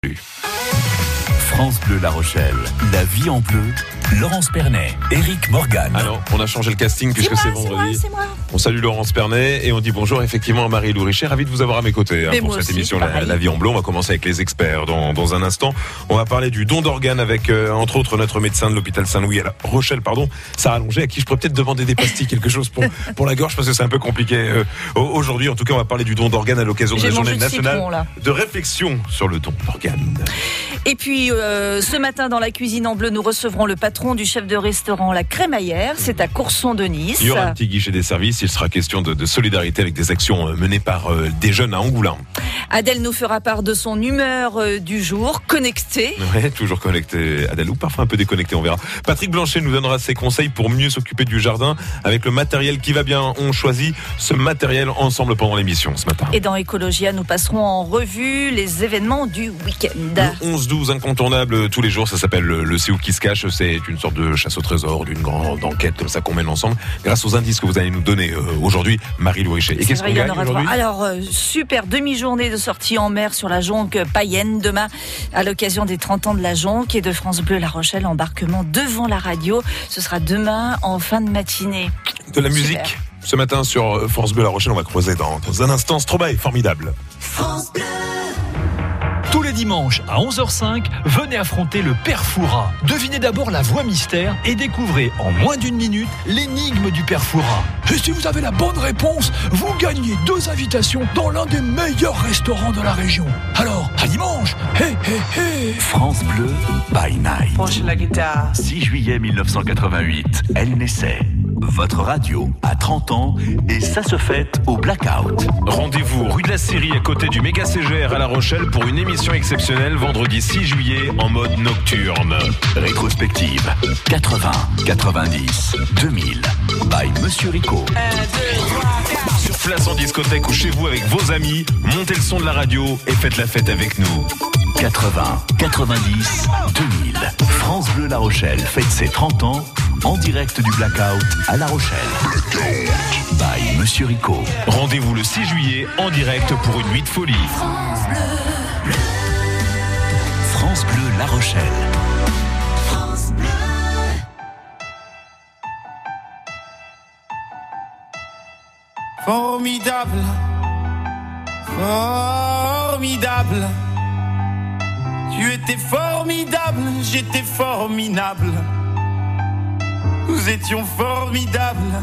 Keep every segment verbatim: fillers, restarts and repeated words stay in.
France Bleu La Rochelle, la vie en bleu, Laurence Pernet, Éric Morgan. Alors, on a changé le casting puisque c'est, c'est vendredi. moi, c'est moi. On salue Laurence Pernet et on dit bonjour effectivement à Marie-Lou Richet. Ravi de vous avoir à mes côtés hein, pour cette aussi, émission la, la vie en bleu. On va commencer avec les experts dans, dans un instant. On va parler du don d'organes avec euh, entre autres notre médecin de l'hôpital Saint-Louis à La Rochelle, pardon, Sarah Longer, à qui je pourrais peut-être demander des pastilles, quelque chose pour, pour la gorge parce que c'est un peu compliqué euh, aujourd'hui. En tout cas, on va parler du don d'organes à l'occasion de J'ai la journée mangé de nationale citron, là. de réflexion sur le don d'organes. Et puis, euh, ce matin, dans la cuisine en bleu, nous recevrons le patron du chef de restaurant La Crémaillère. C'est à Courson de Nice. Il y aura un petit guichet des services. Il sera question de, de solidarité avec des actions menées par euh, des jeunes à Angoulins. Adèle nous fera part de son humeur euh, du jour, connectée. Ouais, toujours connecté, Adèle, ou parfois un peu déconnecté, on verra. Patrick Blanchet nous donnera ses conseils pour mieux s'occuper du jardin avec le matériel qui va bien. On choisit ce matériel ensemble pendant l'émission ce matin. Et dans Écologia, nous passerons en revue les événements du week-end. Le onze douze incontournable tous les jours, ça s'appelle le, le C'est où qui se cache. C'est une sorte de chasse au trésor, d'une grande enquête comme ça qu'on mène ensemble grâce aux indices que vous allez nous donner euh, aujourd'hui, Marie-Lou Richet. Et C'est qu'est-ce vrai, qu'on il y en gagne aura aujourd'hui ? droit. Alors, euh, super demi-journée de sortie en mer sur la Jonque Payenne demain à l'occasion des trente ans de la Jonque et de France Bleu La Rochelle, embarquement devant la radio. Ce sera demain en fin de matinée. De la Super. musique ce matin sur France Bleu La Rochelle, on va creuser dans, dans un instant. Stromae, formidable. France Bleu. Tous les dimanches à onze heures cinq, venez affronter le Père Fouras. Devinez d'abord la voix mystère et découvrez en moins d'une minute l'énigme du Père Fouras. Et si vous avez la bonne réponse, vous gagnez deux invitations dans l'un des meilleurs restaurants de la région. Alors, à dimanche. Hé, hé, hé. France Bleu by Night. Branche la guitare. six juillet mille neuf cent quatre-vingt-huit, elle naissait. Votre radio a trente ans et ça se fête au Blackout. Rendez-vous rue de la Syrie à côté du méga C G R à La Rochelle pour une émission exceptionnelle vendredi six juillet en mode nocturne. Rétrospective quatre-vingts, quatre-vingt-dix, deux mille by Monsieur Rico. Sur place en discothèque ou chez vous avec vos amis, montez le son de la radio et faites la fête avec nous. quatre-vingts, quatre-vingt-dix, deux mille. France Bleu La Rochelle fête ses trente ans en direct du Blackout à La Rochelle. By Monsieur Rico. Rendez-vous le six juillet en direct pour une nuit de folie. France Bleu La Rochelle. Formidable, formidable. Tu étais formidable, j'étais formidable. Nous étions formidables.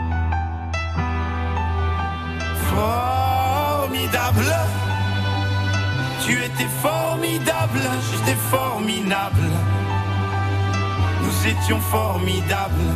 Formidable. Tu étais formidable, j'étais formidable. Nous étions formidables.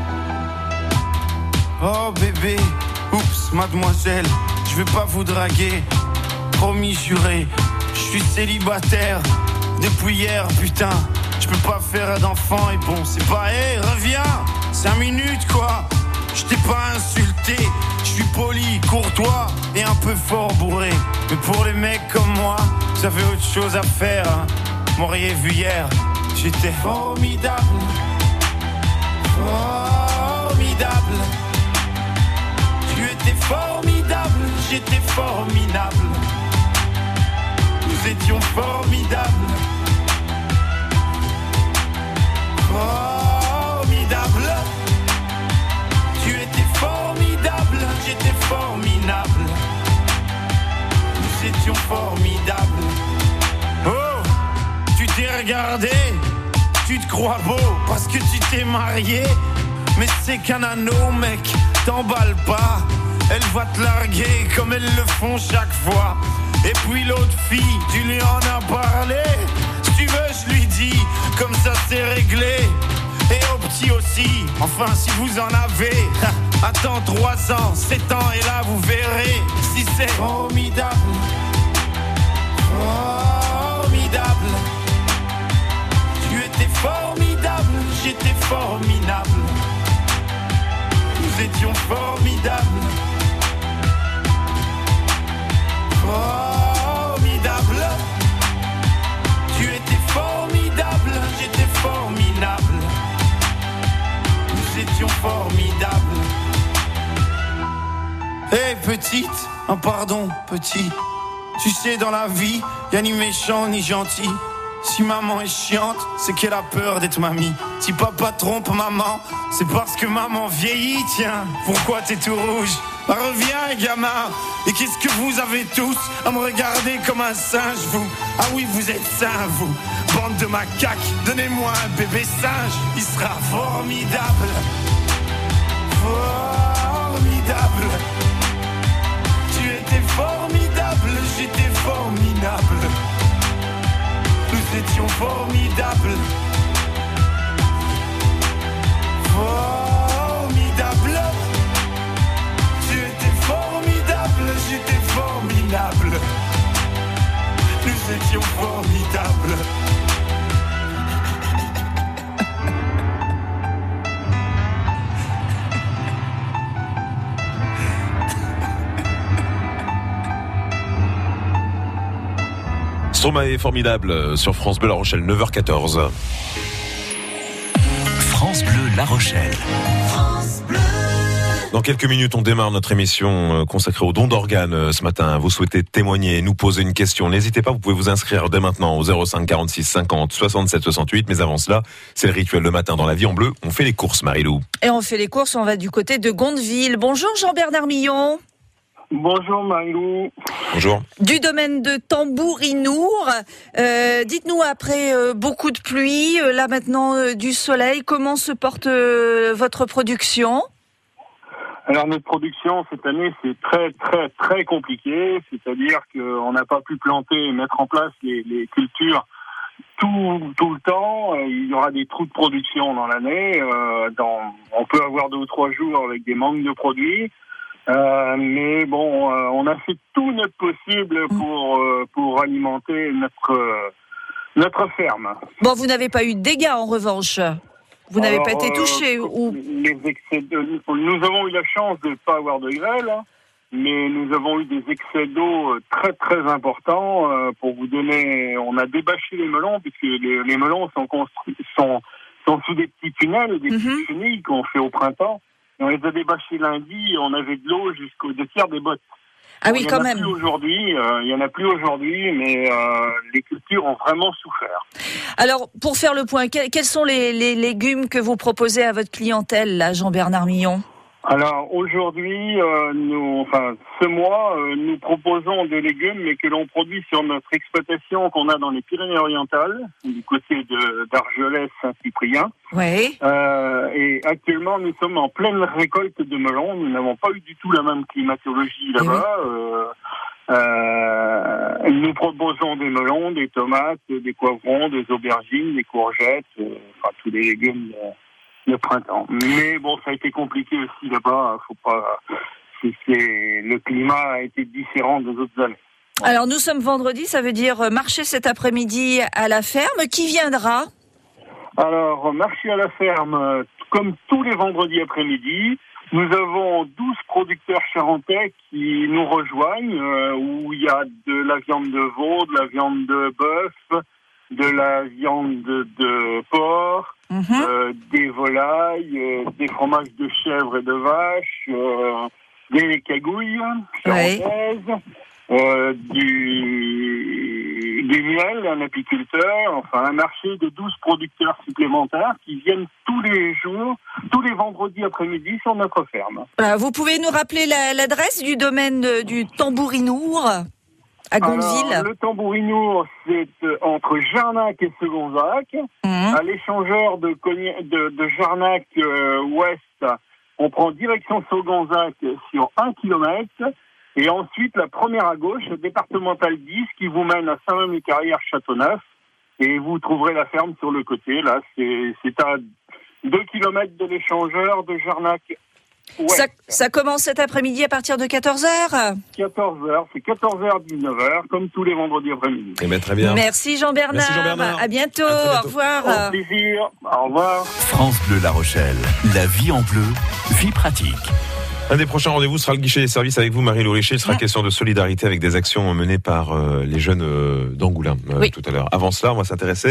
Oh bébé, oups, mademoiselle, je vais pas vous draguer. Promis, juré, je suis célibataire depuis hier, putain. Je peux pas faire d'enfant et bon, c'est pas, hé, hey, reviens, cinq minutes quoi. Je t'ai pas insulté, je suis poli, courtois et un peu fort bourré. Mais pour les mecs comme moi, vous avez autre chose à faire, hein. M'auriez vu hier, j'étais formidable. Formidable. Tu étais formidable, j'étais formidable. Nous étions formidables. Formidable. Tu étais formidable, j'étais formidable. Nous étions formidables. Oh, tu t'es regardé, tu te crois beau parce que tu t'es marié. Mais c'est qu'un anneau, mec, t'emballe pas. Elle va te larguer comme elles le font chaque fois. Et puis l'autre fille, tu lui en as parlé. Si tu veux, je lui dis, comme ça c'est réglé. Et au petit aussi, enfin si vous en avez. Attends trois ans, sept ans et là vous verrez si c'est formidable. Formidable. Tu étais formidable, j'étais formidable. Nous étions formidables. Formidable. Tu étais formidable, j'étais formidable. Nous étions formidables. Hé hey, petite, oh pardon petit, Tu sais, dans la vie, y'a ni méchant ni gentil. Si maman est chiante, c'est qu'elle a peur d'être mamie. Si papa trompe maman, c'est parce que maman vieillit, tiens. Pourquoi t'es tout rouge? Bah reviens, gamin. Et qu'est-ce que vous avez tous à me regarder comme un singe, vous? Ah oui, vous êtes sains, vous. Bande de macaques, donnez-moi un bébé singe. Il sera formidable. Formidable. Tu étais formidable, j'étais formidable. Nous étions formidables. Formidable. Tu étais formidable, j'étais formidable. Nous étions formidables. Stromae formidable sur France Bleu La Rochelle, neuf heures quatorze. France Bleu La Rochelle. France Bleu. Dans quelques minutes, on démarre notre émission consacrée au don d'organes ce matin. Vous souhaitez témoigner, nous poser une question, n'hésitez pas, vous pouvez vous inscrire dès maintenant au zéro cinq quarante-six cinquante soixante-sept soixante-huit. Mais avant cela, c'est le rituel le matin dans La Vie en Bleu. On fait les courses, Marie-Lou. Et on fait les courses, on va du côté de Gondeville. Bonjour Jean-Bernard Millon. Bonjour Marie-Lou. Bonjour. Du domaine de Tambourinour. Euh, dites-nous, après euh, beaucoup de pluie, euh, là maintenant euh, du soleil, comment se porte euh, votre production ? Alors notre production cette année c'est très très très compliqué, c'est-à-dire qu'on n'a pas pu planter et mettre en place les, les cultures tout tout le temps. Il y aura des trous de production dans l'année. Euh, dans, on peut avoir deux ou trois jours avec des manques de produits. Euh, mais bon, euh, on a fait tout notre possible pour euh, pour alimenter notre euh, notre ferme. Bon, vous n'avez pas eu de dégâts en revanche. Vous n'avez Alors, pas été touché euh, ou les excès de, nous avons eu la chance de ne pas avoir de grêle, hein, mais nous avons eu des excès d'eau très très importants. Euh, pour vous donner, on a débâché les melons puisque les, les melons sont construits sont sont sous des petits tunnels, des Mhm. petites chenilles qu'on fait au printemps. Et on les a débâchés lundi et on avait de l'eau jusqu'aux deux tiers des bottes. Ah oui, il y quand en a même. plus aujourd'hui, euh, il y en a plus aujourd'hui, mais euh, les cultures ont vraiment souffert. Alors, pour faire le point, quels, quels sont les, les légumes que vous proposez à votre clientèle, là, Jean-Bernard Millon ? Alors aujourd'hui, euh, nous, enfin ce mois, euh, nous proposons des légumes, mais que l'on produit sur notre exploitation qu'on a dans les Pyrénées-Orientales, du côté de d'Argelès-Saint-Cyprien. Oui. Euh, et actuellement, nous sommes en pleine récolte de melons. Nous n'avons pas eu du tout la même climatologie là-bas. Euh, euh, nous proposons des melons, des tomates, des poivrons, des aubergines, des courgettes, euh, enfin tous les légumes de, de printemps. Mais bon, ça a été compliqué aussi là-bas. Faut pas. C'est, c'est, le climat a été différent des autres années. Alors, nous sommes vendredi, ça veut dire marché cet après-midi à la ferme. Qui viendra ? Alors, marché à la ferme, comme tous les vendredis après-midi, nous avons douze producteurs charentais qui nous rejoignent, euh, où il y a de la viande de veau, de la viande de bœuf, de la viande de, de porc, Mhm. euh, des volailles, euh, des fromages de chèvre et de vache, euh, des cagouilles charentaises, euh, du, du miel, un apiculteur, enfin un marché de douze producteurs supplémentaires qui viennent tous les jours, tous les vendredis après-midi sur notre ferme. Euh, Vous pouvez nous rappeler la- l'adresse du domaine de- du Tambourinour à Gondeville ? Alors, le Tambourinour, c'est euh, entre Jarnac et Segonzac. Mhm. À l'échangeur de, Cogna- de, de Jarnac euh, ouest, on prend direction Segonzac sur un kilomètre. Et ensuite, la première à gauche, départementale dix, qui vous mène à Saint-Rémy-Carrière-Châteauneuf. Et vous trouverez la ferme sur le côté. Là, c'est, c'est à deux kilomètres de l'échangeur de Jarnac ouest. Ça, ça commence cet après-midi à partir de quatorze heures. quatorze heures, c'est quatorze heures, dix-neuf heures, comme tous les vendredis après-midi. Eh bien, très bien. Merci Jean-Bernard. Merci Jean-Bernard. À bientôt. À très bientôt. Au revoir. Au plaisir. Au revoir. France Bleu La Rochelle. La vie en bleu, vie pratique. Un des prochains rendez-vous sera le guichet des services avec vous, Marie-Lou Richer. Il sera Mmh. question de solidarité avec des actions menées par euh, les jeunes euh, d'Angoulins euh, Oui. tout à l'heure. Avant cela, on va s'intéresser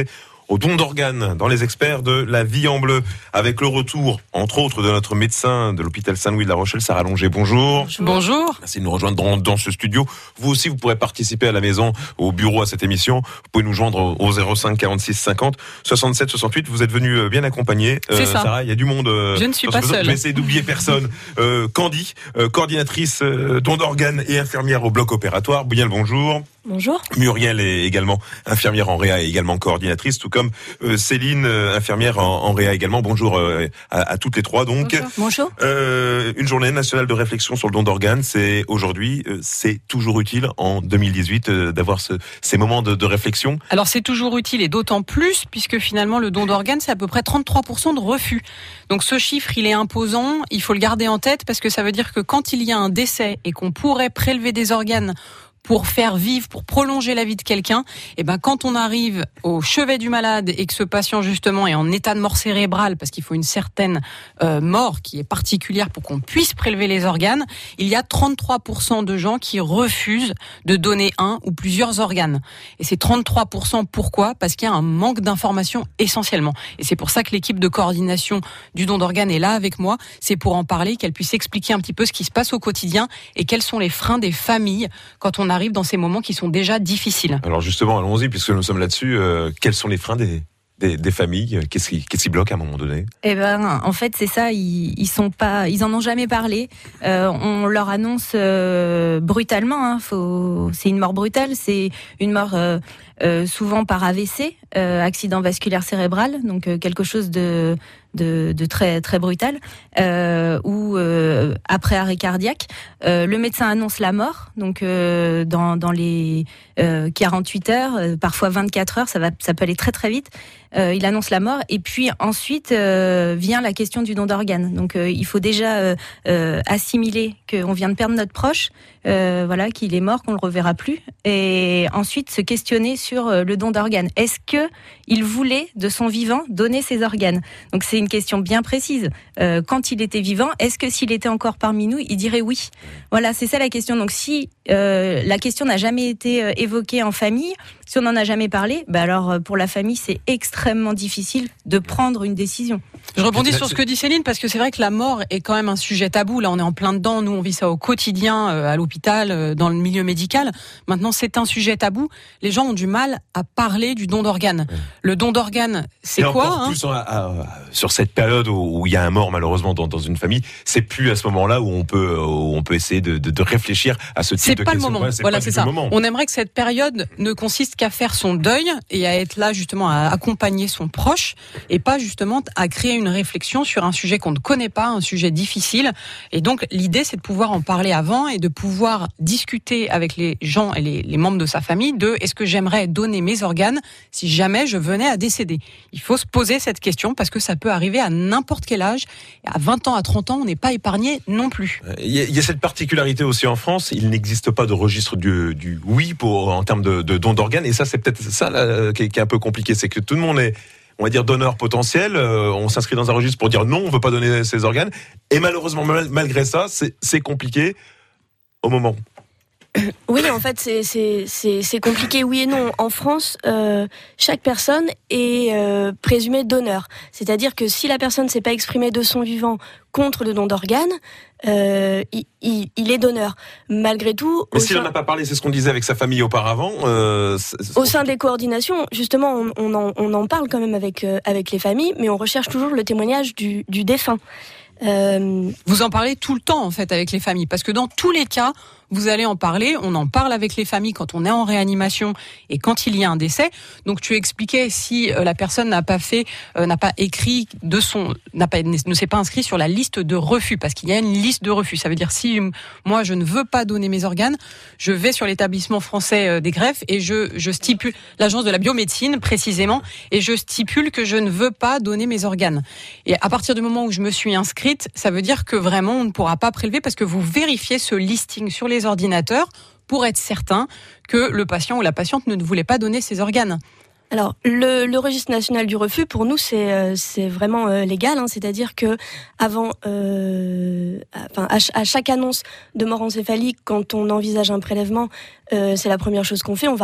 au don d'organes dans les experts de la vie en bleu, avec le retour, entre autres, de notre médecin de l'hôpital Saint-Louis de La Rochelle, Sarah Longer. Bonjour. Bonjour. Merci de nous rejoindre dans, dans ce studio. Vous aussi, vous pourrez participer à la maison, au bureau, à cette émission. Vous pouvez nous joindre au zéro cinq quarante-six cinquante soixante-sept soixante-huit. Vous êtes venu bien accompagné. C'est euh, ça. Sarah, il y a du monde. Euh, Je ne suis pas seule. Je vais essayer d'oublier personne. Euh, Candy, euh, coordinatrice euh, don d'organes et infirmière au bloc opératoire. Bien le bonjour. Bonjour. Muriel est également infirmière en réa et également coordinatrice, tout comme euh, Céline, euh, infirmière en, en réa également. Bonjour euh, à, à toutes les trois. Donc, bonjour. Euh, une journée nationale de réflexion sur le don d'organes, c'est aujourd'hui, euh, c'est toujours utile en deux mille dix-huit euh, d'avoir ce, ces moments de, de réflexion. Alors c'est toujours utile et d'autant plus puisque finalement le don d'organes c'est à peu près trente-trois pour cent de refus. Donc ce chiffre il est imposant, il faut le garder en tête parce que ça veut dire que quand il y a un décès et qu'on pourrait prélever des organes pour faire vivre, pour prolonger la vie de quelqu'un, et ben quand on arrive au chevet du malade et que ce patient justement est en état de mort cérébrale, parce qu'il faut une certaine euh, mort qui est particulière pour qu'on puisse prélever les organes, il y a trente-trois pour cent de gens qui refusent de donner un ou plusieurs organes. Et c'est trente-trois pour cent pourquoi ? Parce qu'il y a un manque d'information essentiellement. Et c'est pour ça que l'équipe de coordination du don d'organes est là avec moi, c'est pour en parler, qu'elle puisse expliquer un petit peu ce qui se passe au quotidien et quels sont les freins des familles quand on a arrive dans ces moments qui sont déjà difficiles. Alors justement, allons-y, puisque nous sommes là-dessus. Euh, quels sont les freins des, des, des familles ? Qu'est-ce qui, qu'est-ce qui bloque à un moment donné ? Eh ben, en fait, c'est ça. Ils, ils sont pas, ils en ont jamais parlé. Euh, on leur annonce euh, brutalement. Hein, faut, c'est une mort brutale. C'est une mort euh, euh, souvent par A V C, euh, accident vasculaire cérébral, donc euh, quelque chose de De, de très très brutal, euh, ou euh, après arrêt cardiaque, euh, le médecin annonce la mort, donc euh, dans dans les euh, quarante-huit heures, euh, parfois vingt-quatre heures, ça va ça peut aller très très vite. Euh, il annonce la mort et puis ensuite euh, vient la question du don d'organes. Donc euh, il faut déjà euh, euh, assimiler qu'on vient de perdre notre proche, euh, voilà, qu'il est mort, qu'on le reverra plus, et ensuite se questionner sur euh, le don d'organes. Est-ce que il voulait de son vivant donner ses organes ? Donc c'est une question bien précise. Euh, quand il était vivant, est-ce que s'il était encore parmi nous, il dirait oui ? Voilà, c'est ça la question. Donc si euh, la question n'a jamais été euh, évoquée en famille, si on n'en a jamais parlé, bah alors pour la famille c'est extrêmement difficile de prendre une décision. Je rebondis sur ce que dit Céline parce que c'est vrai que la mort est quand même un sujet tabou. Là on est en plein dedans, nous on vit ça au quotidien, euh, à l'hôpital, euh, dans le milieu médical. Maintenant c'est un sujet tabou. Les gens ont du mal à parler du don d'organes. Ouais. Le don d'organes, c'est Et quoi encore hein plus à, à, sur cette période où, où il y a un mort malheureusement dans, dans une famille, c'est plus à ce moment-là où on peut où on peut essayer de, de, de réfléchir à ce type c'est de pas questions. Le moment. Ouais, c'est voilà, pas c'est du ça. Moment. On aimerait que cette période ne consiste qu'à faire son deuil et à être là justement à accompagner son proche et pas justement à créer une réflexion sur un sujet qu'on ne connaît pas, un sujet difficile. Et donc l'idée c'est de pouvoir en parler avant et de pouvoir discuter avec les gens et les, les membres de sa famille de est-ce que j'aimerais donner mes organes si jamais je venais à décéder. Il faut se poser cette question parce que ça peut arriver à n'importe quel âge. À vingt ans, à trente ans, on n'est pas épargné non plus. Il y a, il y a cette particularité aussi en France, il n'existe pas de registre du, du oui pour, en termes de, de don d'organes. Et ça, c'est peut-être ça là, qui, est, qui est un peu compliqué. C'est que tout le monde est, on va dire, donneur potentiel. Euh, on s'inscrit dans un registre pour dire non, on ne veut pas donner ses organes. Et malheureusement, mal, malgré ça, c'est, c'est compliqué au moment. Oui, en fait, c'est, c'est, c'est, c'est compliqué, oui et non. En France, euh, chaque personne est euh, présumée donneur. C'est-à-dire que si la personne ne s'est pas exprimée de son vivant contre le don d'organes, euh, il, il, il est donneur. Malgré tout... Mais s'il n'en a pas parlé, c'est ce qu'on disait avec sa famille auparavant. Euh, c'est, c'est... Au sein des coordinations, justement, on, on, en, on en parle quand même avec, euh, avec les familles, mais on recherche toujours le témoignage du, du défunt. Euh... Vous en parlez tout le temps, en fait, avec les familles, parce que dans tous les cas, vous allez en parler, on en parle avec les familles quand on est en réanimation et quand il y a un décès. Donc tu expliquais si euh, la personne n'a pas fait, euh, n'a pas écrit de son, n'a pas, ne s'est pas inscrit sur la liste de refus, parce qu'il y a une liste de refus. Ça veut dire si moi je ne veux pas donner mes organes, je vais sur l'établissement français des greffes et je, je stipule, l'agence de la biomédecine précisément, et je stipule que je ne veux pas donner mes organes. Et à partir du moment où je me suis inscrite, ça veut dire que vraiment on ne pourra pas prélever parce que vous vérifiez ce listing sur les ordinateurs pour être certain que le patient ou la patiente ne voulait pas donner ses organes. Alors, le, le registre national du refus, pour nous, c'est, euh, c'est vraiment euh, légal. Hein, c'est-à-dire que avant, euh, enfin, à, à chaque annonce de mort encéphalique, quand on envisage un prélèvement, euh, c'est la première chose qu'on fait. On va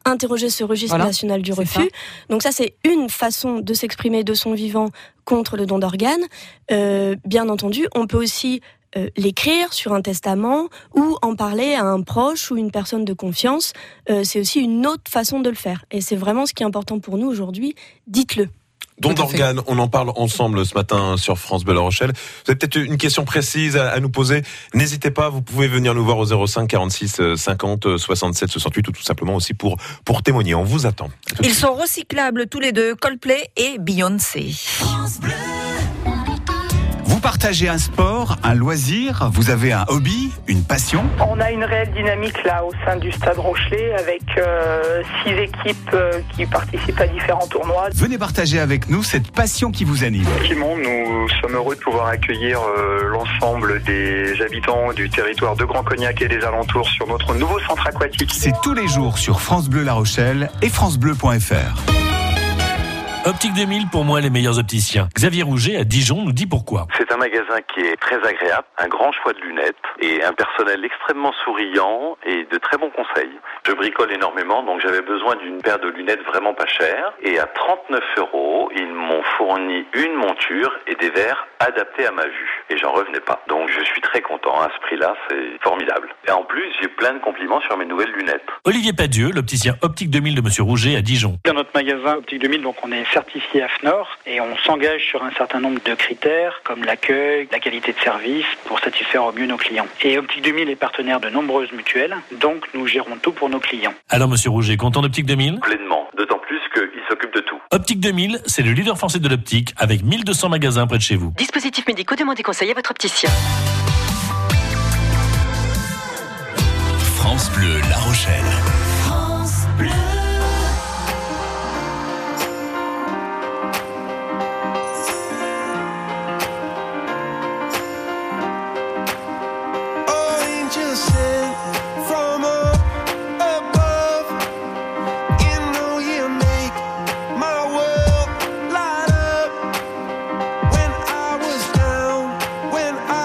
interroger ce registre voilà. national du C'est refus. ça. Donc ça, c'est une façon de s'exprimer de son vivant contre le don d'organes. Euh, bien entendu, on peut aussi euh, l'écrire sur un testament ou en parler à un proche ou une personne de confiance. Euh, c'est aussi une autre façon de le faire. Et c'est vraiment ce qui est important pour nous aujourd'hui. Dites-le. Don d'organes, on en parle ensemble ce matin sur France Bleu La Rochelle. Vous avez peut-être une question précise à, à nous poser. N'hésitez pas, vous pouvez venir nous voir au zéro cinq quarante-six cinquante soixante-sept soixante-huit ou tout simplement aussi pour, pour témoigner. On vous attend. Ils sont recyclables tous les deux, Coldplay et Beyoncé. France Bleu. Vous partagez un sport, un loisir, vous avez un hobby, une passion? On a une réelle dynamique là au sein du Stade Rochelet avec euh, six équipes euh, qui participent à différents tournois. Venez partager avec nous cette passion qui vous anime. Effectivement, nous sommes heureux de pouvoir accueillir euh, l'ensemble des habitants du territoire de Grand Cognac et des alentours sur notre nouveau centre aquatique. C'est tous les jours sur France Bleu La Rochelle et francebleu point f r. Optique deux mille, pour moi, les meilleurs opticiens. Xavier Rouget, à Dijon, nous dit pourquoi. C'est un magasin qui est très agréable, un grand choix de lunettes et un personnel extrêmement souriant et de très bons conseils. Je bricole énormément, donc j'avais besoin d'une paire de lunettes vraiment pas chères. Et à trente-neuf euros, ils m'ont fourni une monture et des verres adaptés à ma vue. Et j'en revenais pas. Donc je suis très content. À ce prix-là, c'est formidable. Et en plus, j'ai plein de compliments sur mes nouvelles lunettes. Olivier Padieu, l'opticien Optique deux mille de Monsieur Rouget, à Dijon. Dans notre magasin Optique deux mille, donc on est certifié A F N O R et on s'engage sur un certain nombre de critères comme l'accueil, la qualité de service pour satisfaire au mieux nos clients. Et Optique deux mille est partenaire de nombreuses mutuelles, donc nous gérons tout pour nos clients. Alors Monsieur Rouget, content d'Optique deux mille? Pleinement, d'autant plus qu'il s'occupe de tout. Optique deux mille, c'est le leader français de l'optique avec mille deux cents magasins près de chez vous. Dispositifs médicaux, demandez conseil à votre opticien. France Bleu La Rochelle. France Bleu.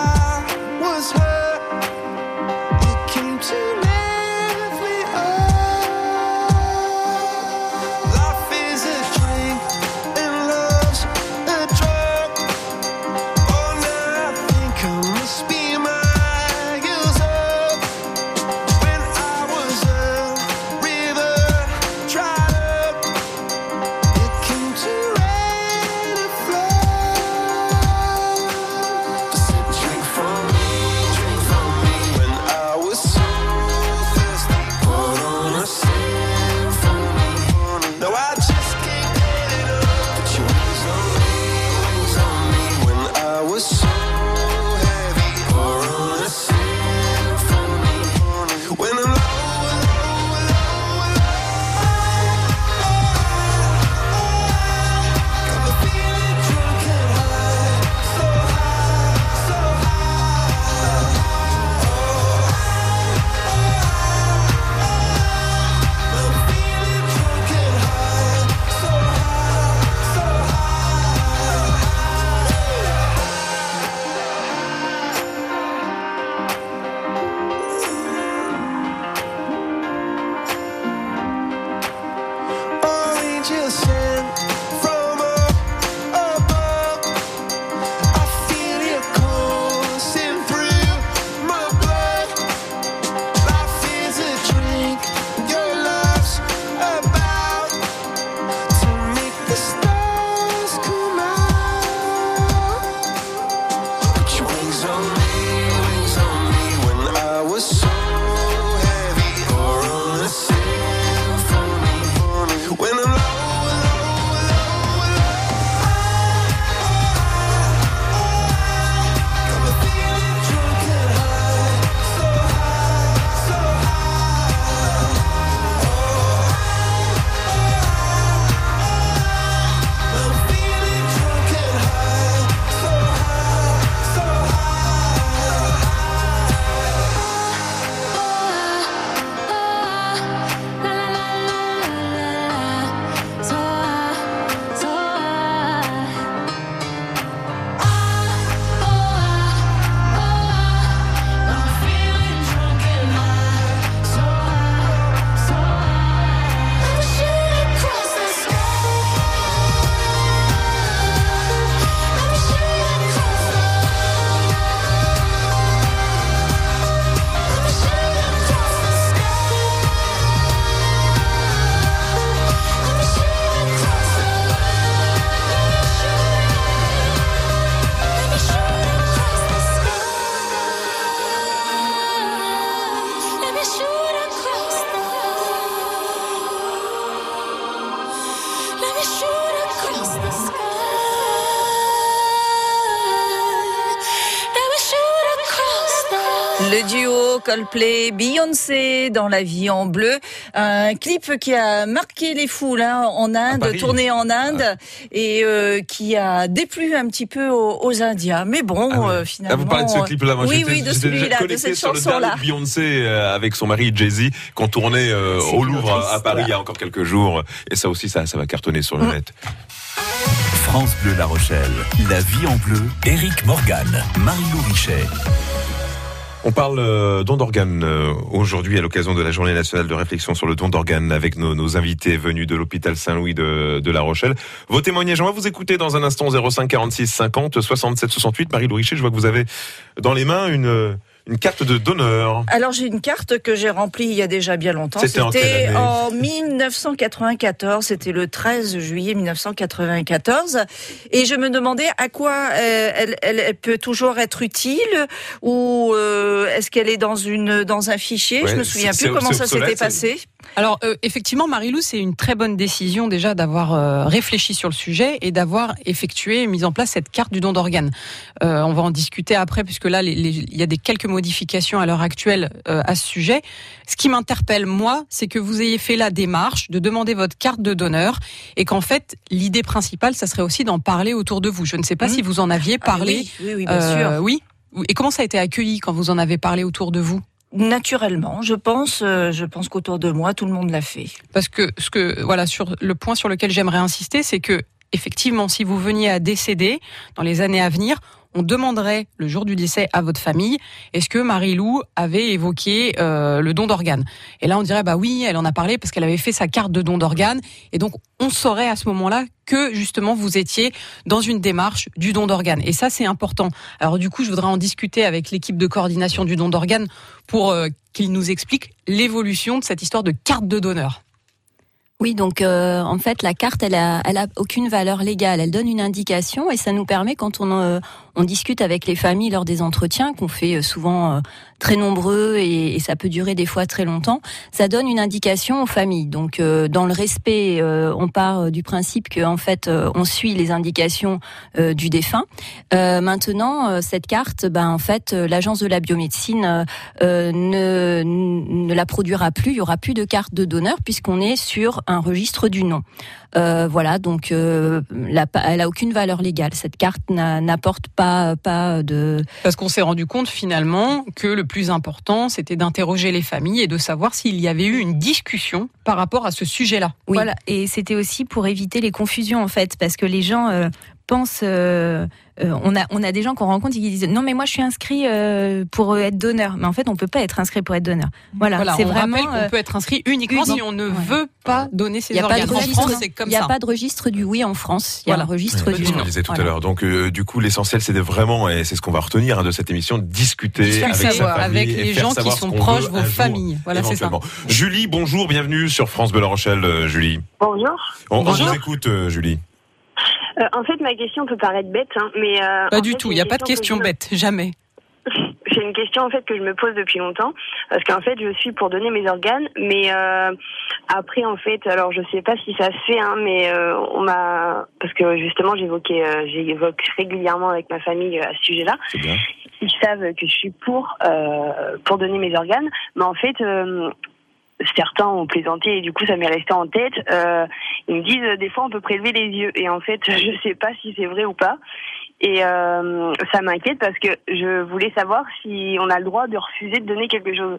To lift me up. Le duo Coldplay, Beyoncé dans La vie en bleu, un clip qui a marqué les foules hein, en Inde, tourné en Inde ah. et euh, qui a déplu un petit peu aux, aux Indiens. Mais bon, ah oui. euh, finalement. Ah, vous parlez de ce clip-là, moi oui, j'étais, oui, de j'étais déjà connecté sur le dernier Beyoncé euh, avec son mari Jay-Z qu'on tournait euh, au Louvre à, à Paris il y a encore quelques jours. Et ça aussi, ça, ça va cartonner sur le mmh. net. France Bleu La Rochelle, La vie en bleu, Éric Morgan, Marie-Lou Richet. On parle euh, don d'organes euh, aujourd'hui à l'occasion de la Journée nationale de réflexion sur le don d'organes avec nos, nos invités venus de l'hôpital Saint-Louis de, de La Rochelle. Vos témoignages, on va vous écouter dans un instant. Zéro cinq quarante-six cinquante soixante-sept soixante-huit. Marie-Lou Richet, je vois que vous avez dans les mains une... Une carte de donneur. Alors j'ai une carte que j'ai remplie il y a déjà bien longtemps. C'était, C'était en, en dix-neuf cent quatre-vingt-quatorze. C'était le treize juillet dix-neuf cent quatre-vingt-quatorze. Et je me demandais à quoi euh, elle, elle, elle peut toujours être utile ou euh, est-ce qu'elle est dans une dans un fichier. Ouais, je me souviens plus comment ça obsolète, s'était passé. Alors euh, effectivement, Marie-Lou, c'est une très bonne décision déjà d'avoir euh, réfléchi sur le sujet et d'avoir effectué, mis en place cette carte du don d'organes. Euh, on va en discuter après puisque là, il y a des quelques modifications à l'heure actuelle euh, à ce sujet. Ce qui m'interpelle, moi, c'est que vous ayez fait la démarche de demander votre carte de donneur et qu'en fait, l'idée principale, ça serait aussi d'en parler autour de vous. Je ne sais pas mmh. si vous en aviez parlé. Ah, oui, oui, oui, bien euh, sûr. Oui. Et comment ça a été accueilli quand vous en avez parlé autour de vous ? Naturellement, je pense, euh, je pense qu'autour de moi, tout le monde l'a fait. Parce que ce que, voilà, sur le point sur lequel j'aimerais insister, c'est que effectivement, si vous veniez à décéder dans les années à venir, on demanderait le jour du décès à votre famille, est-ce que Marie-Lou avait évoqué euh, le don d'organes ? Et là, on dirait, bah oui, elle en a parlé parce qu'elle avait fait sa carte de don d'organes. Et donc, on saurait à ce moment-là que, justement, vous étiez dans une démarche du don d'organes. Et ça, c'est important. Alors, du coup, je voudrais en discuter avec l'équipe de coordination du don d'organes pour euh, qu'ils nous expliquent l'évolution de cette histoire de carte de donneur. Oui, donc euh, en fait la carte elle a, elle a aucune valeur légale, elle donne une indication et ça nous permet quand on euh, on discute avec les familles lors des entretiens qu'on fait souvent euh, très nombreux et, et ça peut durer des fois très longtemps, ça donne une indication aux familles. Donc euh, dans le respect, euh, on part du principe que en fait euh, on suit les indications euh, du défunt. Euh, maintenant euh, cette carte, ben en fait euh, l'agence de la biomédecine euh, ne ne la produira plus, il y aura plus de carte de donneur puisqu'on est sur un registre du nom. Euh, voilà, donc euh, la, elle a aucune valeur légale. Cette carte n'a, n'apporte pas pas de. Parce qu'on s'est rendu compte finalement que le plus important, c'était d'interroger les familles et de savoir s'il y avait eu une discussion par rapport à ce sujet-là. Oui. Voilà, et c'était aussi pour éviter les confusions en fait, parce que les gens euh, pensent. Euh, Euh, on a on a des gens qu'on rencontre et qui disent non mais moi je suis inscrit euh, pour être donneur, mais en fait on peut pas être inscrit pour être donneur. Voilà, voilà c'est on vraiment rappelle qu'on euh, peut être inscrit uniquement si on ne ouais. veut pas donner ses organes. En France, c'est comme ça. Il n'y a pas de registre du oui en France. Il y a voilà. un registre ouais, du non. non. Ce qu'on disait tout voilà. à l'heure. Donc euh, du coup l'essentiel c'est de vraiment et c'est ce qu'on va retenir hein, de cette émission, discuter avec savoir, sa famille avec les gens qui sont proches, vos familles. Voilà, c'est ça. Julie, bonjour, bienvenue sur France Bleu La Rochelle. Euh, Julie. Bonjour. On, bonjour. on vous écoute, euh, Julie. Euh, en fait, ma question peut paraître bête, hein, mais... Euh, pas du fait, tout, il n'y a pas de question me... bête, jamais. C'est une question en fait que je me pose depuis longtemps, parce qu'en fait, je suis pour donner mes organes, mais euh, après, en fait, alors je sais pas si ça se fait, hein, mais euh, on m'a... Parce que justement, j'évoquais, euh, j'évoque régulièrement avec ma famille à ce sujet-là. C'est bien. Ils savent que je suis pour, euh, pour donner mes organes, mais en fait... Euh, certains ont plaisanté et du coup ça m'est resté en tête. Euh, ils me disent euh, des fois on peut prélever les yeux et en fait je sais pas si c'est vrai ou pas et euh, ça m'inquiète parce que je voulais savoir si on a le droit de refuser de donner quelque chose.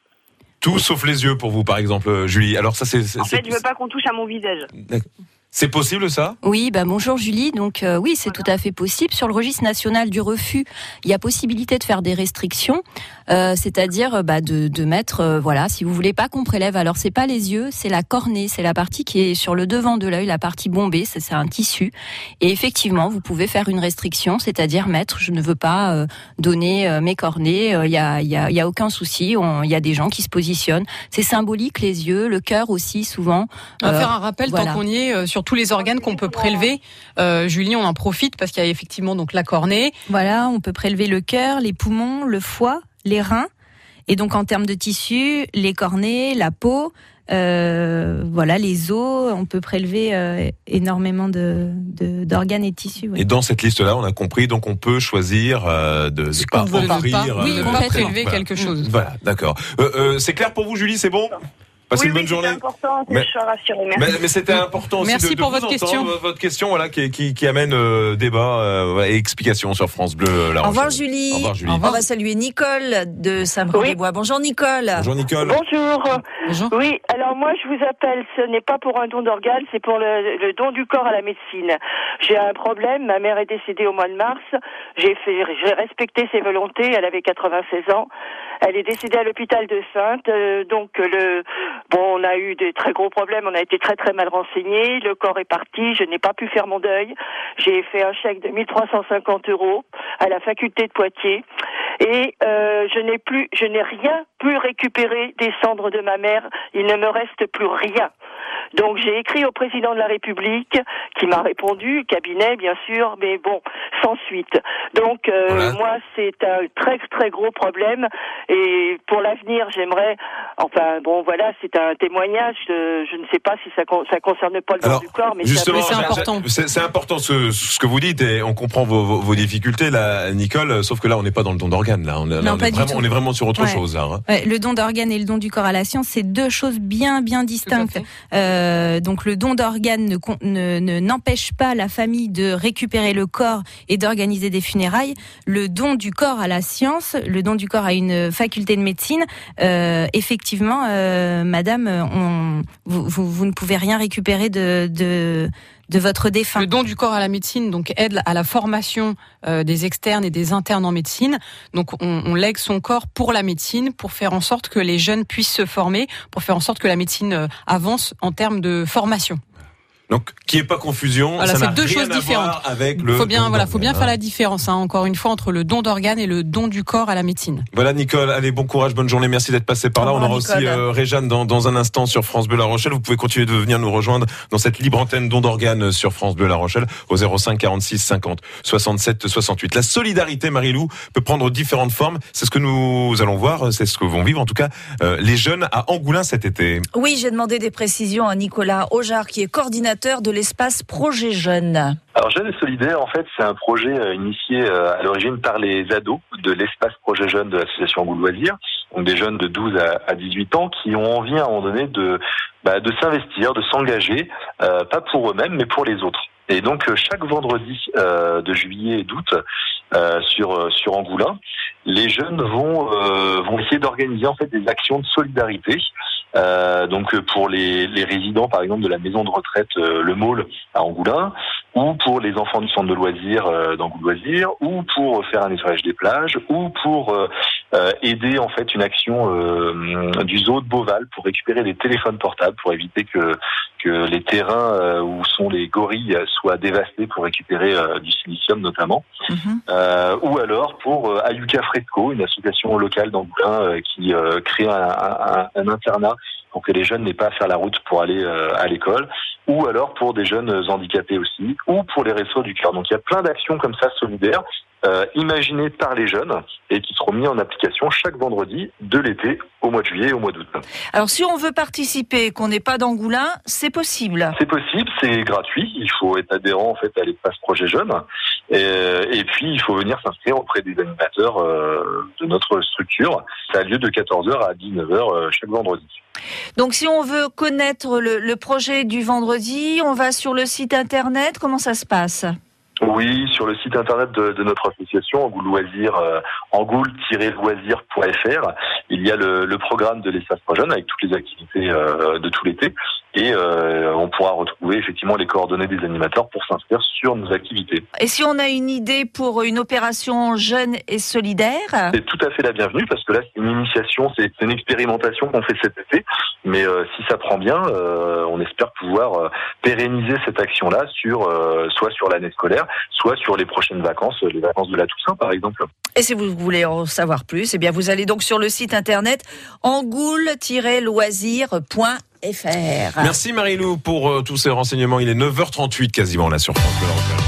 Tout sauf les yeux pour vous par exemple, Julie. Alors ça c'est. c'est en fait c'est... je veux pas qu'on touche à mon visage. D'accord. C'est possible ça ? Oui, bah bonjour Julie. Donc euh, oui, c'est voilà. tout à fait possible. Sur le registre national du refus, il y a possibilité de faire des restrictions, euh, c'est-à-dire bah, de, de mettre, euh, voilà, si vous voulez pas qu'on prélève, alors c'est pas les yeux, c'est la cornée, c'est la partie qui est sur le devant de l'œil, la partie bombée, c'est, c'est un tissu. Et effectivement, vous pouvez faire une restriction, c'est-à-dire mettre, je ne veux pas euh, donner euh, mes cornées. Il euh, y a, il y a, il y a aucun souci. Il y a des gens qui se positionnent. C'est symbolique, les yeux, le cœur aussi souvent. On va euh, faire un rappel voilà. tant qu'on y est euh, sur tous les organes qu'on peut prélever. Euh, Julie, on en profite parce qu'il y a effectivement donc la cornée. Voilà, on peut prélever le cœur, les poumons, le foie, les reins. Et donc en termes de tissu, les cornées, la peau, Euh, voilà, les os, on peut prélever euh, énormément de, de, d'organes et de tissus. Ouais. Et dans cette liste-là, on a compris, donc on peut choisir euh, de ne pas offrir. Oui, euh, on peut prélever voilà. quelque chose. Voilà, d'accord. Euh, euh, c'est clair pour vous, Julie, c'est bon ? Passez oui, une bonne oui, journée. C'est important, mais, je suis rassurée. Merci. Mais, mais c'était important aussi Merci de, de pour vous votre entendre, question. votre question, voilà, qui, qui, qui amène euh, débat euh, et explication sur France Bleu. La Au revoir Rochelle. Julie. Au revoir Julie. On va saluer Nicole de Saint-Brieuc-les-Bois. Bonjour Nicole. Bonjour Nicole. Bonjour. Bonjour. Oui, alors moi je vous appelle, ce n'est pas pour un don d'organes, c'est pour le, le don du corps à la médecine. J'ai un problème, ma mère est décédée au mois de mars, j'ai fait, j'ai respecté ses volontés, elle avait quatre-vingt-seize ans, elle est décédée à l'hôpital de Saintes, euh, donc le, bon, on a eu des très gros problèmes, on a été très très mal renseignés, le corps est parti, je n'ai pas pu faire mon deuil, j'ai fait un chèque de mille trois cent cinquante euros à la faculté de Poitiers, et euh, je n'ai plus, je n'ai rien pu récupérer des cendres de ma mère, il ne me reste plus rien. Donc j'ai écrit au président de la République, qui m'a répondu, cabinet bien sûr, mais bon, sans suite. Donc euh, voilà. Moi c'est un très très gros problème, et pour l'avenir j'aimerais, enfin bon voilà, c'est un témoignage, je, je ne sais pas si ça, ça concerne pas le don du corps, mais justement, c'est important. C'est, c'est important ce, ce que vous dites, et on comprend vos, vos, vos difficultés là, Nicole, sauf que là on n'est pas dans le don d'organes, là, on, là, non, on, pas est, du vraiment, tout. on est vraiment sur autre ouais. chose. Là, hein. Ouais, le don d'organes et le don du corps à la science, c'est deux choses bien bien distinctes. Euh, donc le don d'organes ne, ne, ne, n'empêche pas la famille de récupérer le corps et d'organiser des funérailles. Le don du corps à la science, le don du corps à une faculté de médecine, euh, effectivement, euh, madame, on, vous, vous, vous ne pouvez rien récupérer de... de de votre défunt. Le don du corps à la médecine donc aide à la formation euh, des externes et des internes en médecine. Donc on, on lègue son corps pour la médecine, pour faire en sorte que les jeunes puissent se former, pour faire en sorte que la médecine euh, avance en termes de formation. Donc, qu'il n'y ait pas confusion, voilà, ça c'est n'a deux rien choses à différentes. voir avec le faut bien, don voilà, faut bien d'organes, faire hein. la différence, hein, encore une fois, entre le don d'organes et le don du corps à la médecine. Voilà, Nicole, allez, bon courage, bonne journée, merci d'être passé par là. On aura Nicole. aussi euh, Réjeanne dans, dans un instant sur France Bleu La Rochelle. Vous pouvez continuer de venir nous rejoindre dans cette libre antenne don d'organes sur France Bleu La Rochelle au zéro cinq quarante-six cinquante soixante-sept soixante-huit. La solidarité, Marie-Lou, peut prendre différentes formes. C'est ce que nous allons voir, c'est ce que vont vivre en tout cas euh, les jeunes à Angoulins cet été. Oui, j'ai demandé des précisions à Nicolas Aujar, qui est coordinateur de l'espace Projet Jeune. Alors Jeunes et Solidaires, en fait, c'est un projet euh, initié euh, à l'origine par les ados de l'espace Projet Jeune de l'association Angoul Loisirs, donc des jeunes de douze à dix-huit ans qui ont envie à un moment donné de, bah, de s'investir, de s'engager, euh, pas pour eux-mêmes, mais pour les autres. Et donc chaque vendredi euh, de juillet et d'août euh, sur sur Angoulins, les jeunes vont euh, vont essayer d'organiser en fait des actions de solidarité. Euh, donc pour les, les résidents par exemple de la maison de retraite euh, Le Môle à Angoulins, ou pour les enfants du centre de loisirs euh, d'Angoul Loisirs, ou pour faire un nettoyage des plages, ou pour euh, euh, aider en fait une action euh, du zoo de Beauval pour récupérer des téléphones portables pour éviter que que les terrains euh, où sont les gorilles soient dévastés pour récupérer euh, du silicium notamment, mm-hmm. euh, ou alors pour euh, Ayuka Fresco, une association locale d'Angoulins euh, qui euh, crée un, un, un internat pour que les jeunes n'aient pas à faire la route pour aller euh, à l'école, ou alors pour des jeunes handicapés aussi, ou pour les Restos du Cœur. Donc il y a plein d'actions comme ça solidaires, euh, imaginées par les jeunes et qui seront mises en application chaque vendredi de l'été au mois de juillet et au mois d'août. Alors si on veut participer, qu'on n'est pas d'Angoulins, c'est possible. C'est possible, c'est gratuit. Il faut être adhérent en fait à l'espace Projet Jeune, et, et puis il faut venir s'inscrire auprès des animateurs euh, de notre structure. Ça a lieu de quatorze heures à dix-neuf heures euh, chaque vendredi. Donc si on veut connaître le, le projet du vendredi, on va sur le site internet, comment ça se passe ? Oui, sur le site internet de, de notre association, Angoul Loisirs, euh, angoul tiret loisirs point f r, il y a le, le programme de l'espace Projet Jeune avec toutes les activités euh, de tout l'été, et euh, on pourra retrouver effectivement les coordonnées des animateurs pour s'inscrire sur nos activités. Et si on a une idée pour une opération jeune et solidaire ? C'est tout à fait la bienvenue, parce que là c'est une initiation, c'est, c'est une expérimentation qu'on fait cet été, mais euh, si ça prend bien, euh, on espère pouvoir euh, pérenniser cette action-là sur euh, soit sur l'année scolaire, soit sur les prochaines vacances, les vacances de la Toussaint par exemple. Et si vous voulez en savoir plus, eh bien vous allez donc sur le site internet angoul tiret loisirs point f r. Merci Marie-Lou pour euh, tous ces renseignements. Il est neuf heures trente-huit quasiment là sur France Bleu La Rochelle.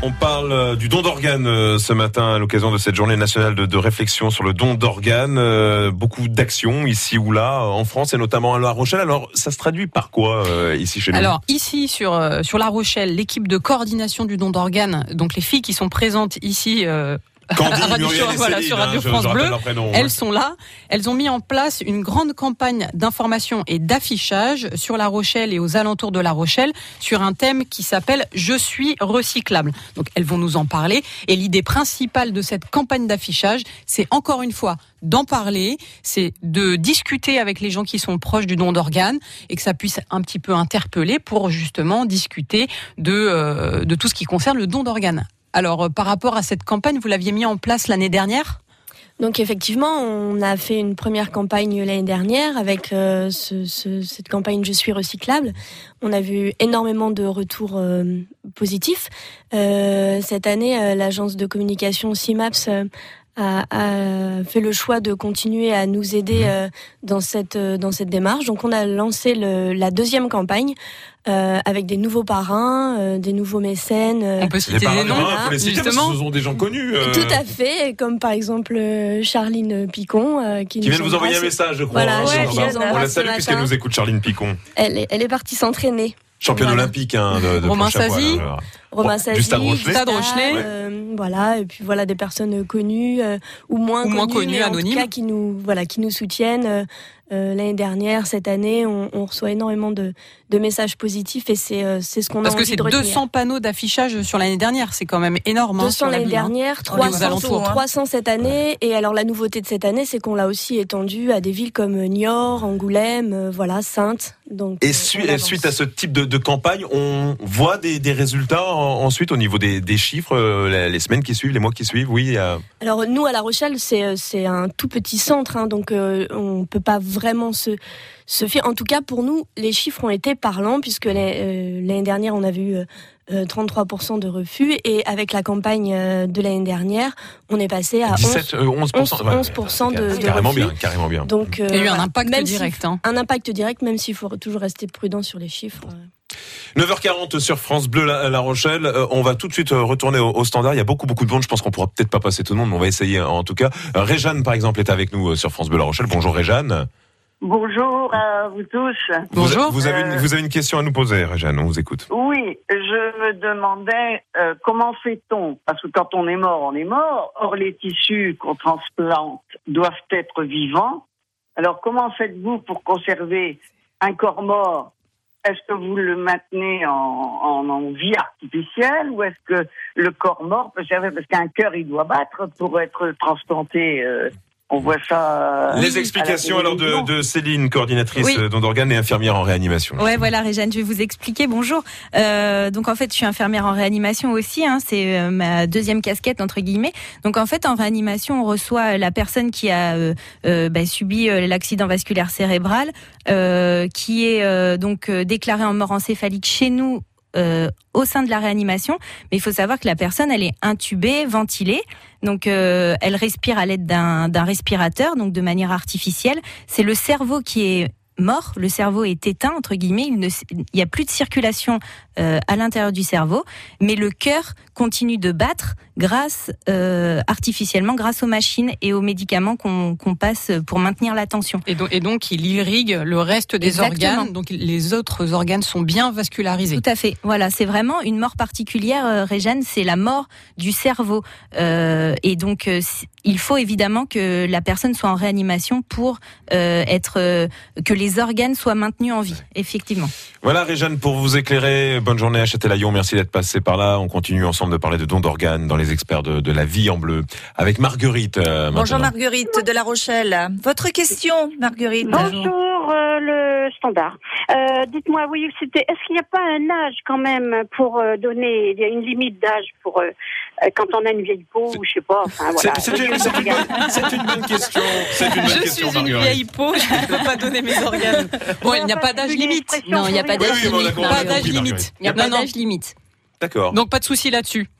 On parle du don d'organes ce matin à l'occasion de cette journée nationale de, de réflexion sur le don d'organes. Euh, beaucoup d'actions ici ou là en France et notamment à La Rochelle. Alors ça se traduit par quoi euh, ici chez nous? Alors ici sur euh, sur La Rochelle, l'équipe de coordination du don d'organes, donc les filles qui sont présentes ici. Euh, Candy, Radio, Muriel et voilà, Céline, sur Radio hein, je, France je Bleu, prénom, elles ouais. sont là. Elles ont mis en place une grande campagne d'information et d'affichage sur La Rochelle et aux alentours de La Rochelle sur un thème qui s'appelle « Je suis recyclable ». Donc elles vont nous en parler. Et l'idée principale de cette campagne d'affichage, c'est encore une fois d'en parler, c'est de discuter avec les gens qui sont proches du don d'organes et que ça puisse un petit peu interpeller pour justement discuter de, euh, de tout ce qui concerne le don d'organes. Alors, par rapport à cette campagne, vous l'aviez mis en place l'année dernière ? Donc effectivement, on a fait une première campagne l'année dernière avec euh, ce, ce, cette campagne « Je suis recyclable ». On a vu énormément de retours euh, positifs. Euh, cette année, euh, l'agence de communication Simaps euh, a, a fait le choix de continuer à nous aider euh, dans cette euh, dans cette démarche. Donc on a lancé le, la deuxième campagne euh, avec des nouveaux parrains, euh, des nouveaux mécènes. Euh, on peut citer des noms, il faut les citer parce que ce sont des gens connus. Euh... Tout à fait, comme par exemple euh, Charline Picon euh, qui, qui vient de vous envoyer un message, je crois. Voilà, hein, ouais, on, on la salue puisqu'elle nous écoute, Charline Picon. Elle est, elle est partie s'entraîner. Championne voilà. olympique hein, de, de Romain Sazi, Romain Sazi, du Stade Rochelet, Stade Rochelet euh, voilà, et puis voilà des personnes connues euh, ou moins ou connues, moins connues, mais en anonymes, tout cas qui nous voilà qui nous soutiennent. Euh, euh, l'année dernière, cette année, on, on reçoit énormément de, de messages positifs et c'est euh, c'est ce qu'on a Parce envie que c'est de retenir. deux cents panneaux d'affichage sur l'année dernière, c'est quand même énorme. deux cents hein, l'année dernière, trois cents, trois cents cette année. Et alors la nouveauté de cette année, c'est qu'on l'a aussi étendu à des villes comme Niort, Angoulême, euh, voilà, Saintes. Donc, et suite, euh, suite à ce type de, de campagne, on voit des, des résultats en, ensuite au niveau des, des chiffres, euh, les, les semaines qui suivent, les mois qui suivent, oui. Euh... Alors nous à La Rochelle, c'est c'est un tout petit centre, hein, donc euh, on peut pas vraiment se se fier. En tout cas pour nous, les chiffres ont été parlants puisque les, euh, l'année dernière on avait eu euh, trente-trois pour cent de refus et avec la campagne euh, de l'année dernière, on est passé à dix-sept, onze pour cent, onze pour cent de, de carrément refus. bien, carrément bien. Donc euh, il y a eu un impact même direct. Si, hein. Un impact direct, même s'il faut toujours rester prudent sur les chiffres. neuf heures quarante sur France Bleu La, La Rochelle. Euh, on va tout de suite retourner au, au standard. Il y a beaucoup beaucoup de monde. Je pense qu'on pourra peut-être pas passer tout le monde, mais on va essayer en tout cas. Euh, Réjeanne par exemple est avec nous sur France Bleu La Rochelle. Bonjour Réjeanne. Bonjour à vous tous. Bonjour. Vous, vous, avez une, vous avez une question à nous poser, Réjeanne, on vous écoute. Oui, je me demandais euh, comment fait-on, parce que quand on est mort, on est mort. Or, les tissus qu'on transplante doivent être vivants. Alors, comment faites-vous pour conserver un corps mort? Est-ce que vous le maintenez en, en, en vie artificielle ou est-ce que le corps mort peut servir? Parce qu'un cœur, il doit battre pour être transplanté. Euh, on voit ça. Les explications alors de, de Céline, coordinatrice oui. don d'organes et infirmière en réanimation. Ouais, voilà, Réjeanne, je vais vous expliquer. Bonjour. Euh, donc en fait, je suis infirmière en réanimation aussi. Hein, c'est euh, ma deuxième casquette entre guillemets. Donc en fait, en réanimation, on reçoit la personne qui a euh, euh, bah, subi euh, l'accident vasculaire cérébral, euh, qui est euh, donc euh, déclarée en mort encéphalique chez nous. Euh, au sein de la réanimation, mais il faut savoir que la personne, elle est intubée, ventilée, donc euh, elle respire à l'aide d'un, d'un respirateur, donc de manière artificielle. C'est le cerveau qui est mort, le cerveau est éteint, entre guillemets, il n'y a plus de circulation euh, à l'intérieur du cerveau, mais le cœur continue de battre grâce, euh, artificiellement, grâce aux machines et aux médicaments qu'on, qu'on passe pour maintenir la tension. Et donc, et donc, il irrigue le reste des Exactement. organes, donc les autres organes sont bien vascularisés. Tout à fait, voilà, c'est vraiment une mort particulière, euh, Réjeanne, c'est la mort du cerveau. Euh, et donc, euh, il faut évidemment que la personne soit en réanimation pour euh, être, euh, que les organes soient maintenus en vie, effectivement. Voilà Réjeanne, pour vous éclairer, bonne journée à Châtelaillon, merci d'être passé par là. On continue ensemble de parler de dons d'organes dans les experts de, de la vie en bleu, avec Marguerite. Euh, Bonjour Marguerite de La Rochelle. Votre question, Marguerite. Bonjour euh, le standard. Euh, dites-moi, oui, c'était. Est-ce qu'il n'y a pas un âge quand même pour euh, donner, il y a une limite d'âge pour euh, quand on a une vieille peau ou je sais pas. Enfin voilà. C'est, c'est, une, c'est, une, bonne, c'est une bonne question. C'est une bonne je question, suis une Marguerite. vieille peau, je ne peux pas donner mes organes. Bon, il n'y a pas d'âge limite. Non, il n'y a pas d'âge oui, oui, limite. bon, Pas d'âge limite. Il n'y a pas d'âge limite. D'accord. Donc pas de souci là-dessus. Voilà.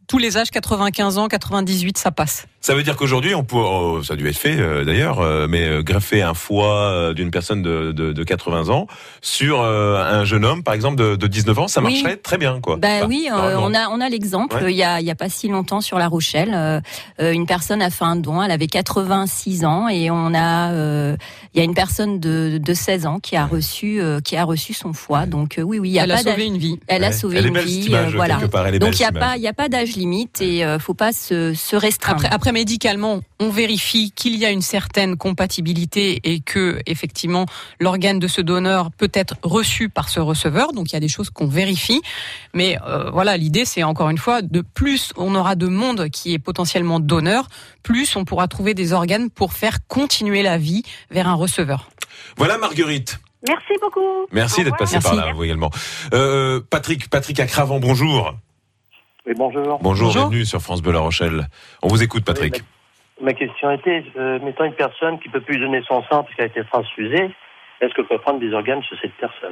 tous les âges, quatre-vingt-quinze ans, quatre-vingt-dix-huit, ça passe. Ça veut dire qu'aujourd'hui, on peut, oh, ça a dû être fait euh, d'ailleurs, euh, mais euh, greffer un foie euh, d'une personne de, de, de quatre-vingts ans sur euh, un jeune homme, par exemple, de, de dix-neuf ans, ça Oui. marcherait très bien, quoi. Bah Enfin, oui, euh, on a on a l'exemple. Ouais. Il y a il y a pas si longtemps sur La Rochelle, euh, euh, une personne a fait un don. Elle avait quatre-vingt-six ans et on a euh, il y a une personne de de seize ans qui a reçu euh, qui a reçu son foie. Donc euh, oui oui, il y a Elle pas a sauvé d'âge- une vie. Elle a Ouais. sauvé Elle est une belle, vie. cette image, euh, voilà. quelque part, elle est Donc belle, il y a cette pas image. il y a pas d'âge limite et euh, faut pas se se restreindre. Après, après médicalement, on vérifie qu'il y a une certaine compatibilité et que effectivement l'organe de ce donneur peut être reçu par ce receveur. Donc il y a des choses qu'on vérifie. Mais euh, voilà, l'idée c'est encore une fois, de plus on aura de monde qui est potentiellement donneur, plus on pourra trouver des organes pour faire continuer la vie vers un receveur. Voilà Marguerite. Merci beaucoup. Merci d'être passé Merci. par là, vous également. Euh, Patrick, Patrick à Cravant, bonjour. Oui, bonjour. Bonjour, bienvenue sur France Bleu La Rochelle. On vous écoute, Patrick. Oui, ma, ma question était, euh, mettons une personne qui peut plus donner son sang parce qu'elle a été transfusée, est-ce qu'on peut prendre des organes sur cette personne?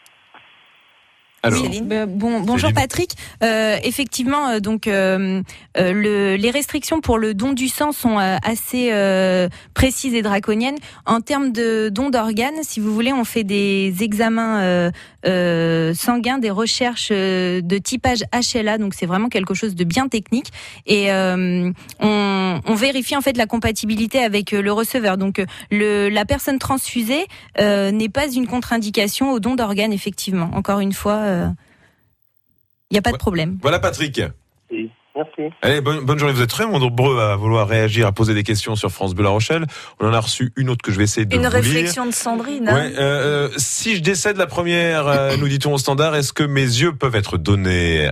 Alors, Euh, bon, bonjour Patrick. Euh, effectivement, euh, donc euh, euh, le, les restrictions pour le don du sang sont euh, assez euh, précises et draconiennes. En termes de don d'organes, si vous voulez, on fait des examens euh, euh, sanguins, des recherches euh, de typage H L A. Donc c'est vraiment quelque chose de bien technique et euh, on, on vérifie en fait la compatibilité avec euh, le receveur. Donc euh, le, la personne transfusée euh, n'est pas une contre-indication au don d'organes. Effectivement, encore une fois. Euh, Il n'y a pas de problème. Voilà Patrick. Oui, merci. Allez, bonne, bonne journée. Vous êtes très nombreux à vouloir réagir, à poser des questions sur France Bleu La Rochelle. On en a reçu une autre que je vais essayer de Une vous réflexion lire. de Sandrine. Ouais, euh, si je décède la première, euh, nous dit-on au standard, est-ce que mes yeux peuvent être donnés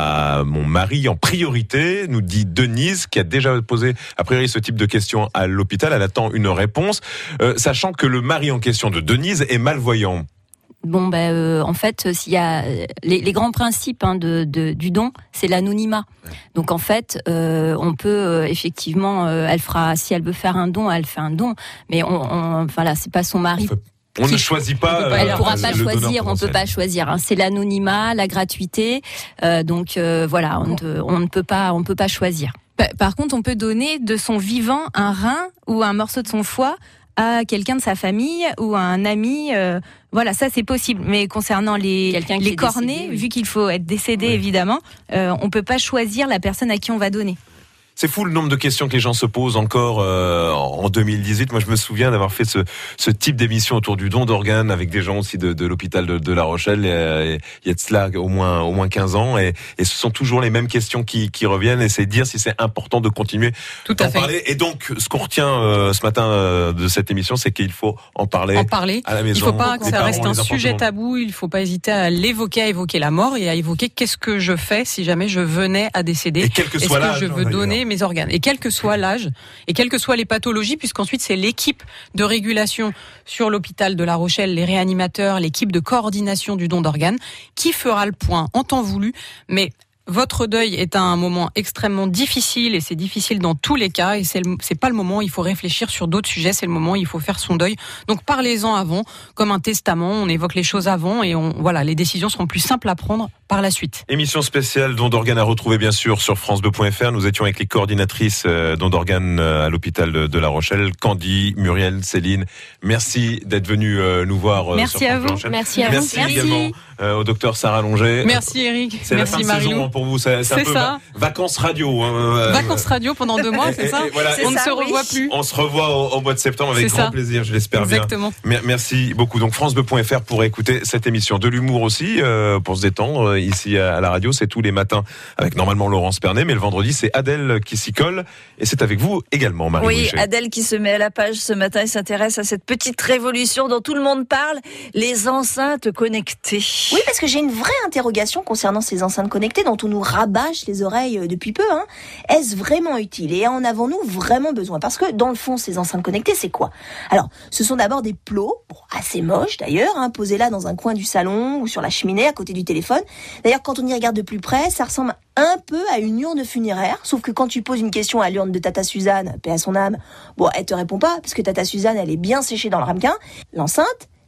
à mon mari en priorité? Nous dit Denise, qui a déjà posé a priori ce type de questions à l'hôpital. Elle attend une réponse, euh, sachant que le mari en question de Denise est malvoyant. Bon, ben, euh, en fait, s'il y a les, les grands principes hein, de, de, du don, c'est l'anonymat. Donc, en fait, euh, on peut euh, effectivement, euh, elle fera, si elle veut faire un don, elle fait un don. Mais on, on voilà, c'est pas son mari. On ne choisit pas. Elle ne pourra euh, pas le donneur choisir, on peut potentiel. pas choisir. Hein. C'est l'anonymat, la gratuité. Euh, donc euh, voilà, on, ne, on ne peut pas, on peut pas choisir. Par contre, on peut donner de son vivant un rein ou un morceau de son foie à quelqu'un de sa famille ou à un ami. Euh, voilà, ça c'est possible. Mais concernant les, les cornets, vu qu'il faut être décédé évidemment, euh, on peut pas choisir la personne à qui on va donner. C'est fou le nombre de questions que les gens se posent encore euh, en deux mille dix-huit. Moi, je me souviens d'avoir fait ce, ce type d'émission autour du don d'organes avec des gens aussi de, de l'hôpital de, de La Rochelle. Et, et, il y a de cela au moins au moins quinze ans, et, et ce sont toujours les mêmes questions qui, qui reviennent. Et c'est dire si c'est important de continuer Tout d'en à fait. parler. Et donc, ce qu'on retient euh, ce matin euh, de cette émission, c'est qu'il faut en parler. En parler. À la maison. Il ne faut pas que Les ça parents, reste un les enfants, sujet tout le monde. tabou. Il ne faut pas hésiter à l'évoquer, à évoquer la mort et à évoquer qu'est-ce que je fais si jamais je venais à décéder. Et quel que Est-ce soit que l'âge, je hein, veux d'ailleurs. donner mes organes. Et quel que soit l'âge et quelles que soient les pathologies, puisqu'ensuite c'est l'équipe de régulation sur l'hôpital de La Rochelle, les réanimateurs, l'équipe de coordination du don d'organes, qui fera le point en temps voulu. Mais votre deuil est un moment extrêmement difficile et c'est difficile dans tous les cas et c'est, le, c'est pas le moment où il faut réfléchir sur d'autres sujets, c'est le moment où il faut faire son deuil. Donc parlez-en avant, comme un testament, on évoque les choses avant et on, voilà, les décisions seront plus simples à prendre par la suite. Émission spéciale don d'organes à retrouver bien sûr sur france deux point f r. Nous étions avec les coordinatrices euh, don d'organes euh, à l'hôpital de, de La Rochelle, Candy, Muriel, Céline. Merci d'être venus euh, nous voir. Euh, Merci sur à France vous. Bleu Rochelle. Merci à vous. Merci Merci. également euh, au docteur Sarah Longer. Merci Eric, C'est merci la fin de Marie-Lou. saison hein, pour vous. C'est, c'est, un C'est peu ça. va- vacances radio. Hein, euh, Vacances radio pendant deux mois, c'est ça et voilà. On ne C'est se ça, revoit oui. plus. On se revoit au, au mois de septembre avec C'est grand ça. plaisir, je l'espère Exactement. bien. Mer- Merci beaucoup. Donc france deux point f r pour écouter cette émission. De l'humour aussi, euh, pour se détendre euh, ici à, à la radio. C'est tous les matins avec normalement Laurence Pernet, mais le vendredi c'est Adèle qui s'y colle et c'est avec vous également, Marie Oui, Boucher. Adèle qui se met à la page ce matin et s'intéresse à cette petite révolution dont tout le monde parle, les enceintes connectées. Oui, parce que j'ai une vraie interrogation concernant ces enceintes connectées dont on nous rabâche les oreilles depuis peu. Hein. Est-ce vraiment utile et en avons-nous vraiment besoin? Parce que dans le fond, ces enceintes connectées, c'est quoi? Alors, ce sont d'abord des plots, bon, assez moches d'ailleurs, hein, posés là dans un coin du salon ou sur la cheminée à côté du téléphone. D'ailleurs, quand on y regarde de plus près, ça ressemble un peu à une urne funéraire, sauf que quand tu poses une question à l'urne de Tata Suzanne, paix à son âme, bon, elle te répond pas, parce que Tata Suzanne, elle est bien séchée dans le ramequin. L'enceinte,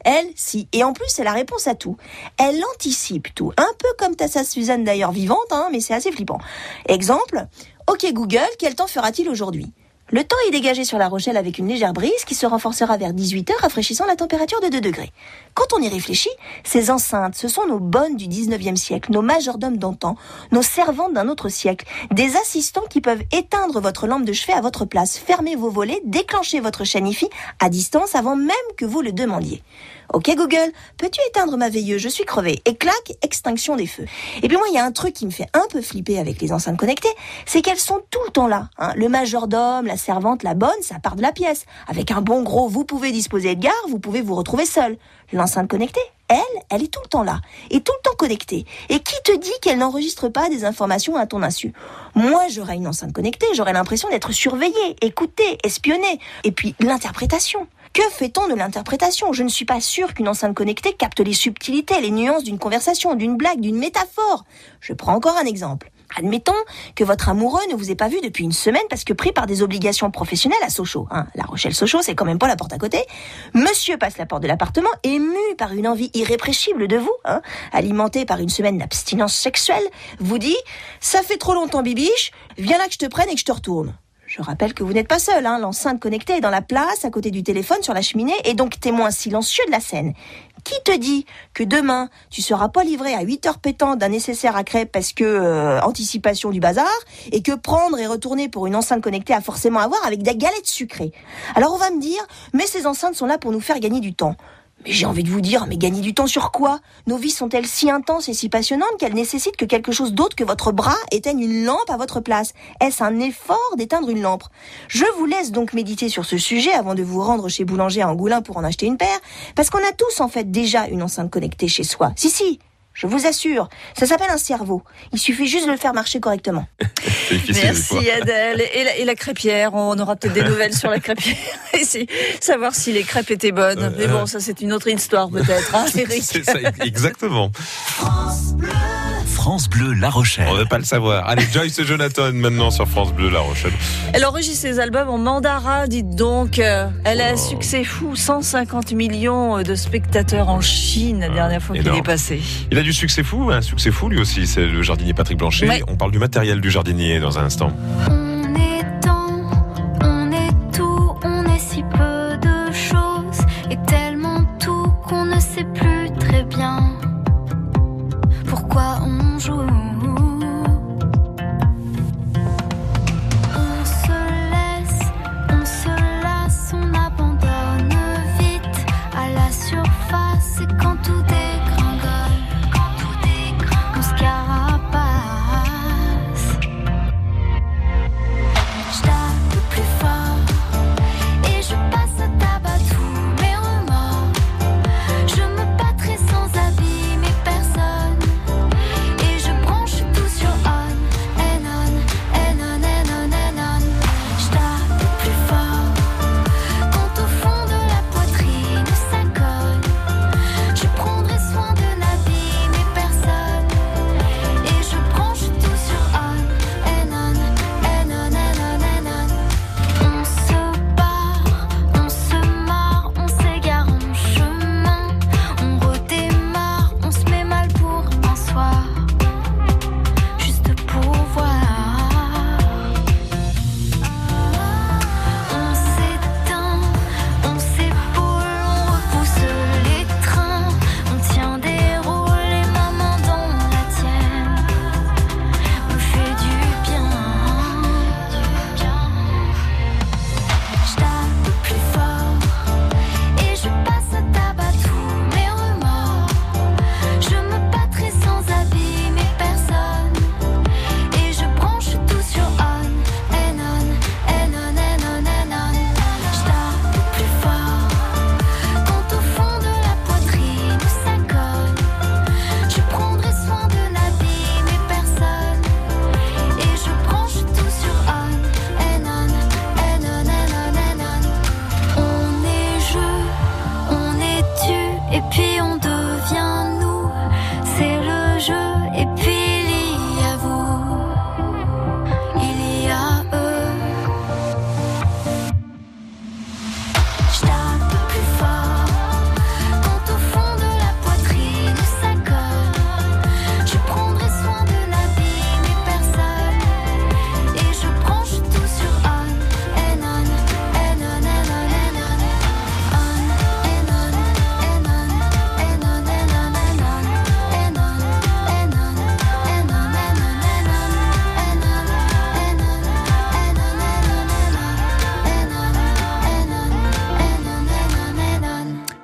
Elle, si. Et en plus, c'est la réponse à tout. Elle anticipe tout. Un peu comme ta sœur Suzanne d'ailleurs vivante, hein, mais c'est assez flippant. Exemple, ok Google, quel temps fera-t-il aujourd'hui ? Le temps est dégagé sur La Rochelle avec une légère brise qui se renforcera vers dix-huit heures, rafraîchissant la température de deux degrés. Quand on y réfléchit, ces enceintes, ce sont nos bonnes du dix-neuvième siècle, nos majordomes d'antan, nos servantes d'un autre siècle, des assistants qui peuvent éteindre votre lampe de chevet à votre place, fermer vos volets, déclencher votre chaîne I F I à distance avant même que vous le demandiez. Ok Google, peux-tu éteindre ma veilleuse ? Je suis crevée. Et clac, extinction des feux. Et puis moi, il y a un truc qui me fait un peu flipper avec les enceintes connectées, c'est qu'elles sont tout le temps là. Hein. Le majordome, la servante, la bonne, ça part de la pièce. Avec un bon gros, vous pouvez disposer de gare, vous pouvez vous retrouver seul. L'enceinte connectée, elle, elle est tout le temps là. Et tout le temps connectée. Et qui te dit qu'elle n'enregistre pas des informations à ton insu ? Moi, j'aurais une enceinte connectée, j'aurais l'impression d'être surveillée, écoutée, espionnée. Et puis, l'interprétation. Que fait-on de l'interprétation ? Je ne suis pas sûre qu'une enceinte connectée capte les subtilités, les nuances d'une conversation, d'une blague, d'une métaphore. Je prends encore un exemple. Admettons que votre amoureux ne vous ait pas vu depuis une semaine parce que pris par des obligations professionnelles à Sochaux. Hein, La Rochelle-Sochaux, c'est quand même pas la porte à côté. Monsieur passe la porte de l'appartement, ému par une envie irrépressible de vous, hein, alimenté par une semaine d'abstinence sexuelle, vous dit « Ça fait trop longtemps, bibiche, viens là que je te prenne et que je te retourne ». Je rappelle que vous n'êtes pas seul, hein. L'enceinte connectée est dans la place, à côté du téléphone, sur la cheminée, et donc témoin silencieux de la scène. Qui te dit que demain, tu seras pas livré à huit heures pétant d'un nécessaire à crêpes parce que euh, anticipation du bazar, et que prendre et retourner pour une enceinte connectée a forcément à voir avec des galettes sucrées. Alors on va me dire, mais ces enceintes sont là pour nous faire gagner du temps. Mais j'ai envie de vous dire, mais gagner du temps sur quoi ? Nos vies sont-elles si intenses et si passionnantes qu'elles nécessitent que quelque chose d'autre que votre bras éteigne une lampe à votre place ? Est-ce un effort d'éteindre une lampe ? Je vous laisse donc méditer sur ce sujet avant de vous rendre chez Boulanger à Angoulins pour en acheter une paire, parce qu'on a tous en fait déjà une enceinte connectée chez soi. Si, si, je vous assure, ça s'appelle un cerveau. Il suffit juste de le faire marcher correctement. Merci Adèle. Et la, et la crêpière, on aura peut-être des nouvelles sur la crêpière. Et c'est savoir si les crêpes étaient bonnes. Euh, Mais bon, ça c'est une autre histoire peut-être, hein, Eric. C'est ça, exactement. France Bleu. France Bleu La Rochelle. On ne veut pas le savoir. Allez, Joyce Jonathan maintenant sur France Bleu La Rochelle. Elle enregistre ses albums en mandarin, dites donc. Elle a un succès fou, cent cinquante millions de spectateurs en Chine la dernière fois qu'il est passé. Il a du succès fou, un succès fou lui aussi, c'est le jardinier Patrick Blanchet. Ouais. On parle du matériel du jardinier dans un instant. On est temps, on est tout, on est si peu de choses et tellement tout qu'on ne sait plus très bien pourquoi on joue. On se laisse, on se lasse, on abandonne vite à la surface et quand tout dégringole, quand tout dégringole, on se carapace.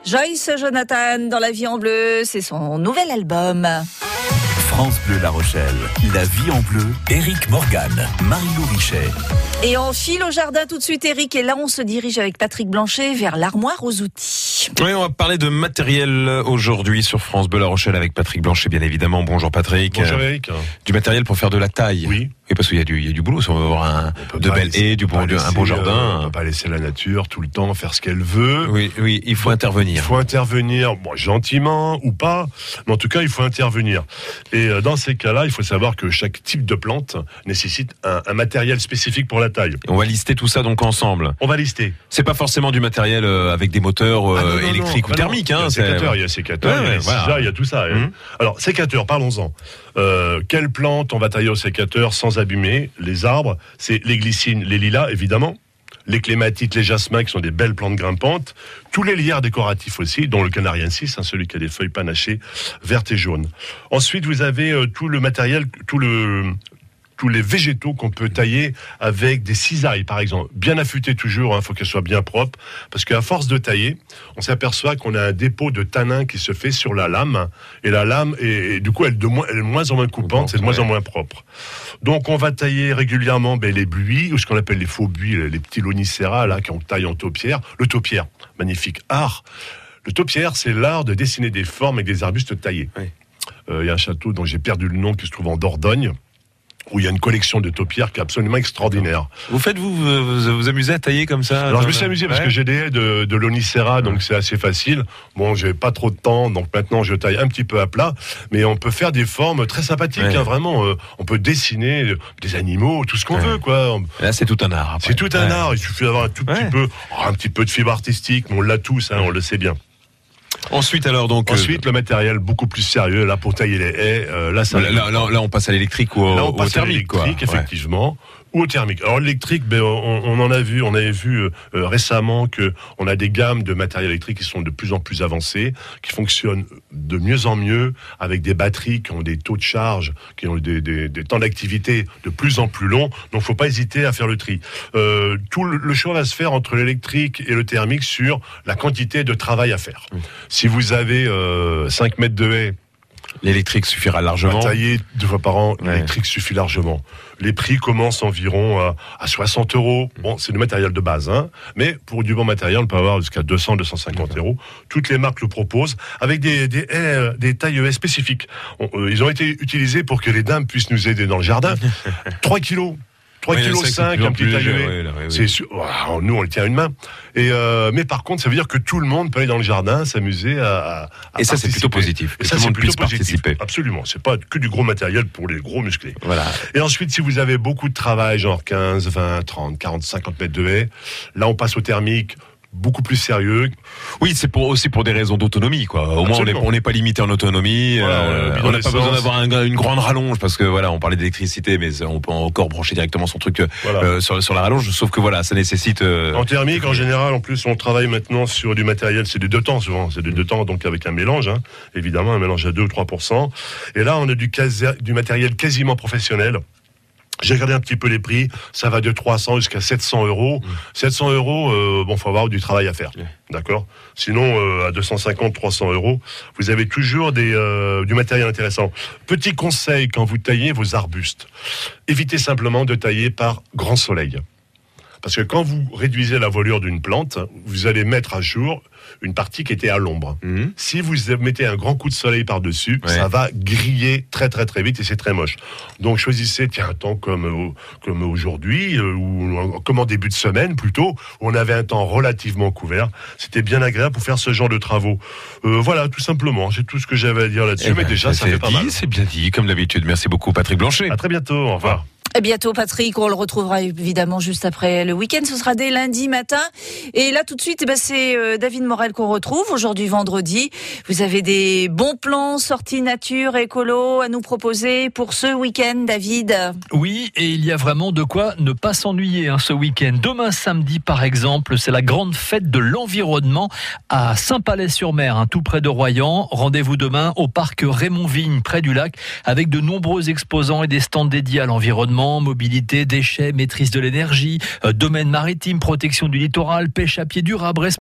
Joyce Jonathan dans La Vie en Bleu, c'est son nouvel album. France Bleu La Rochelle, La Vie en Bleu, Éric Morgan, Marie-Lou Richet. Et on file au jardin tout de suite, Éric, et là on se dirige avec Patrick Blanchet vers l'armoire aux outils. Oui, on va parler de matériel aujourd'hui sur France Bleu La Rochelle avec Patrick Blanchet, bien évidemment. Bonjour Patrick. Bonjour Éric. Du matériel pour faire de la taille. Oui. Et parce qu'il y a du, il y a du boulot, si on veut avoir un, de belles haies, du bon, laisser, un beau jardin. Euh, on peut pas laisser la nature tout le temps faire ce qu'elle veut. Oui, oui, il faut intervenir. Il faut intervenir, bon, gentiment ou pas, mais en tout cas, il faut intervenir. Et euh, dans ces cas-là, il faut savoir que chaque type de plante nécessite un, un matériel spécifique pour la taille. On va lister tout ça donc ensemble. On va lister. C'est pas forcément du matériel euh, avec des moteurs euh, ah non, non, électriques non. ou ah thermiques. Non. Hein, il y a sécateurs, il y a sécateurs, ouais, il y a voilà. cisailles, il y a tout ça. Mmh. Alors, sécateurs, parlons-en. Euh, quelle plante on va tailler au sécateur sans abîmer? Les arbres, c'est les glycines, les lilas, évidemment. Les clématites, les jasmins, qui sont des belles plantes grimpantes. Tous les lierres décoratifs aussi, dont le canariensis, hein, celui qui a des feuilles panachées, vertes et jaunes. Ensuite, vous avez euh, tout le matériel, tout le... tous les végétaux qu'on peut tailler avec des cisailles, par exemple. Bien affûtées toujours, il hein, faut qu'elles soient bien propres, parce qu'à force de tailler, on s'aperçoit qu'on a un dépôt de tanin qui se fait sur la lame, et la lame, est, et du coup, elle, de moins, elle est de moins en moins coupante, c'est de moins en moins propre. Donc, on va tailler régulièrement ben, les buis, ou ce qu'on appelle les faux buis, les petits lonicera, là, qu'on taille en taupière. Le taupière, magnifique art. Le taupière, c'est l'art de dessiner des formes avec des arbustes taillés. Il oui. euh, y a un château dont j'ai perdu le nom, qui se trouve en Dordogne, où il y a une collection de taupières qui est absolument extraordinaire. Vous faites, vous, vous vous, vous amusez à tailler comme ça? Alors, je me suis amusé ouais. parce que j'ai des haies de, de lonicera, donc ouais. c'est assez facile. Bon, j'ai pas trop de temps, donc maintenant je taille un petit peu à plat, mais on peut faire des formes très sympathiques, ouais. hein, vraiment. Euh, on peut dessiner des animaux, tout ce qu'on ouais. veut, quoi. Là, c'est tout un art. Après. C'est tout un ouais. art. Il suffit d'avoir un tout petit ouais. peu, oh, un petit peu de fibre artistique, mais on l'a tous, hein, ouais. on le sait bien. Ensuite, alors donc. Ensuite, euh... le matériel beaucoup plus sérieux, là, pour tailler les haies. Euh, là, ça là, là, là, là, on passe à l'électrique ou au, là, on passe au thermique, à l'électrique, quoi. Effectivement. Ouais. Ou au thermique. Alors l'électrique, ben, on, on en a vu, on avait vu euh, récemment que on a des gammes de matériel électrique qui sont de plus en plus avancées, qui fonctionnent de mieux en mieux avec des batteries qui ont des taux de charge, qui ont des, des, des temps d'activité de plus en plus longs. Donc, faut pas hésiter à faire le tri. Euh, tout le, le choix va se faire entre l'électrique et le thermique sur la quantité de travail à faire. Mmh. Si vous avez euh, cinq mètres de haie, l'électrique suffira largement. Tailler deux fois par an, ouais. l'électrique suffit largement. Les prix commencent environ à, à soixante euros. Bon, c'est le matériel de base, hein. Mais pour du bon matériel, on peut avoir jusqu'à deux cents, deux cent cinquante euros. Toutes les marques le proposent avec des, des, haies, des tailles haies spécifiques. On, euh, ils ont été utilisés pour que les dames puissent nous aider dans le jardin. trois kilos. trois virgule cinq kilos, un petit taille haie. Oui, c'est sûr. Wow, nous, on le tient à une main. Et euh, mais par contre, ça veut dire que tout le monde peut aller dans le jardin, s'amuser à, à Et participer. ça, c'est plutôt positif. Et ça, c'est plutôt positif. Participer. Absolument. C'est pas que du gros matériel pour les gros musclés. Voilà. Et ensuite, si vous avez beaucoup de travail, genre quinze, vingt, trente, quarante, cinquante mètres de haie, là, on passe au thermique. Beaucoup plus sérieux. Oui, c'est pour, aussi pour des raisons d'autonomie, quoi. Au moins, on n'est pas limité en autonomie. Voilà, euh, on n'a pas besoin d'avoir un, une grande rallonge parce que voilà, on parlait d'électricité, mais on peut encore brancher directement son truc voilà. euh, sur, sur la rallonge. Sauf que voilà, ça nécessite. Euh, en thermique, en général, en plus, on travaille maintenant sur du matériel. C'est du deux temps souvent. C'est du deux temps, donc avec un mélange, hein, évidemment, un mélange à deux ou trois pour cent. Et là, on a du, quasi, du matériel quasiment professionnel. J'ai regardé un petit peu les prix, ça va de trois cents jusqu'à sept cents euros. Mmh. sept cents euros, euh, bon, faut avoir du travail à faire, mmh. d'accord. Sinon, euh, à deux cent cinquante, trois cents euros, vous avez toujours des, euh, du matériel intéressant. Petit conseil quand vous taillez vos arbustes, évitez simplement de tailler par grand soleil. Parce que quand vous réduisez la voilure d'une plante, vous allez mettre à jour une partie qui était à l'ombre. Mmh. Si vous mettez un grand coup de soleil par-dessus, ouais. ça va griller très très très vite et c'est très moche. Donc choisissez tiens, un temps comme, comme aujourd'hui, euh, ou comme en début de semaine plutôt, où on avait un temps relativement couvert. C'était bien agréable pour faire ce genre de travaux. Euh, voilà, tout simplement. C'est tout ce que j'avais à dire là-dessus, eh mais ben, déjà ça, ça fait pas dit, mal. C'est bien dit, comme d'habitude. Merci beaucoup Patrick Blanchet. À très bientôt, au revoir. À bientôt Patrick, on le retrouvera évidemment juste après le week-end, ce sera dès lundi matin. Et là tout de suite, eh ben, c'est euh, David Morel qu'on retrouve aujourd'hui vendredi. Vous avez des bons plans sorties nature, écolo à nous proposer pour ce week-end, David? Oui, et il y a vraiment de quoi ne pas s'ennuyer hein, ce week-end. Demain samedi par exemple, c'est la grande fête de l'environnement à Saint-Palais-sur-Mer, hein, tout près de Royan. Rendez-vous demain au parc Raymond-Vigne, près du lac, avec de nombreux exposants et des stands dédiés à l'environnement. Mobilité, déchets, maîtrise de l'énergie, euh, domaine maritime, protection du littoral, pêche à pied durable,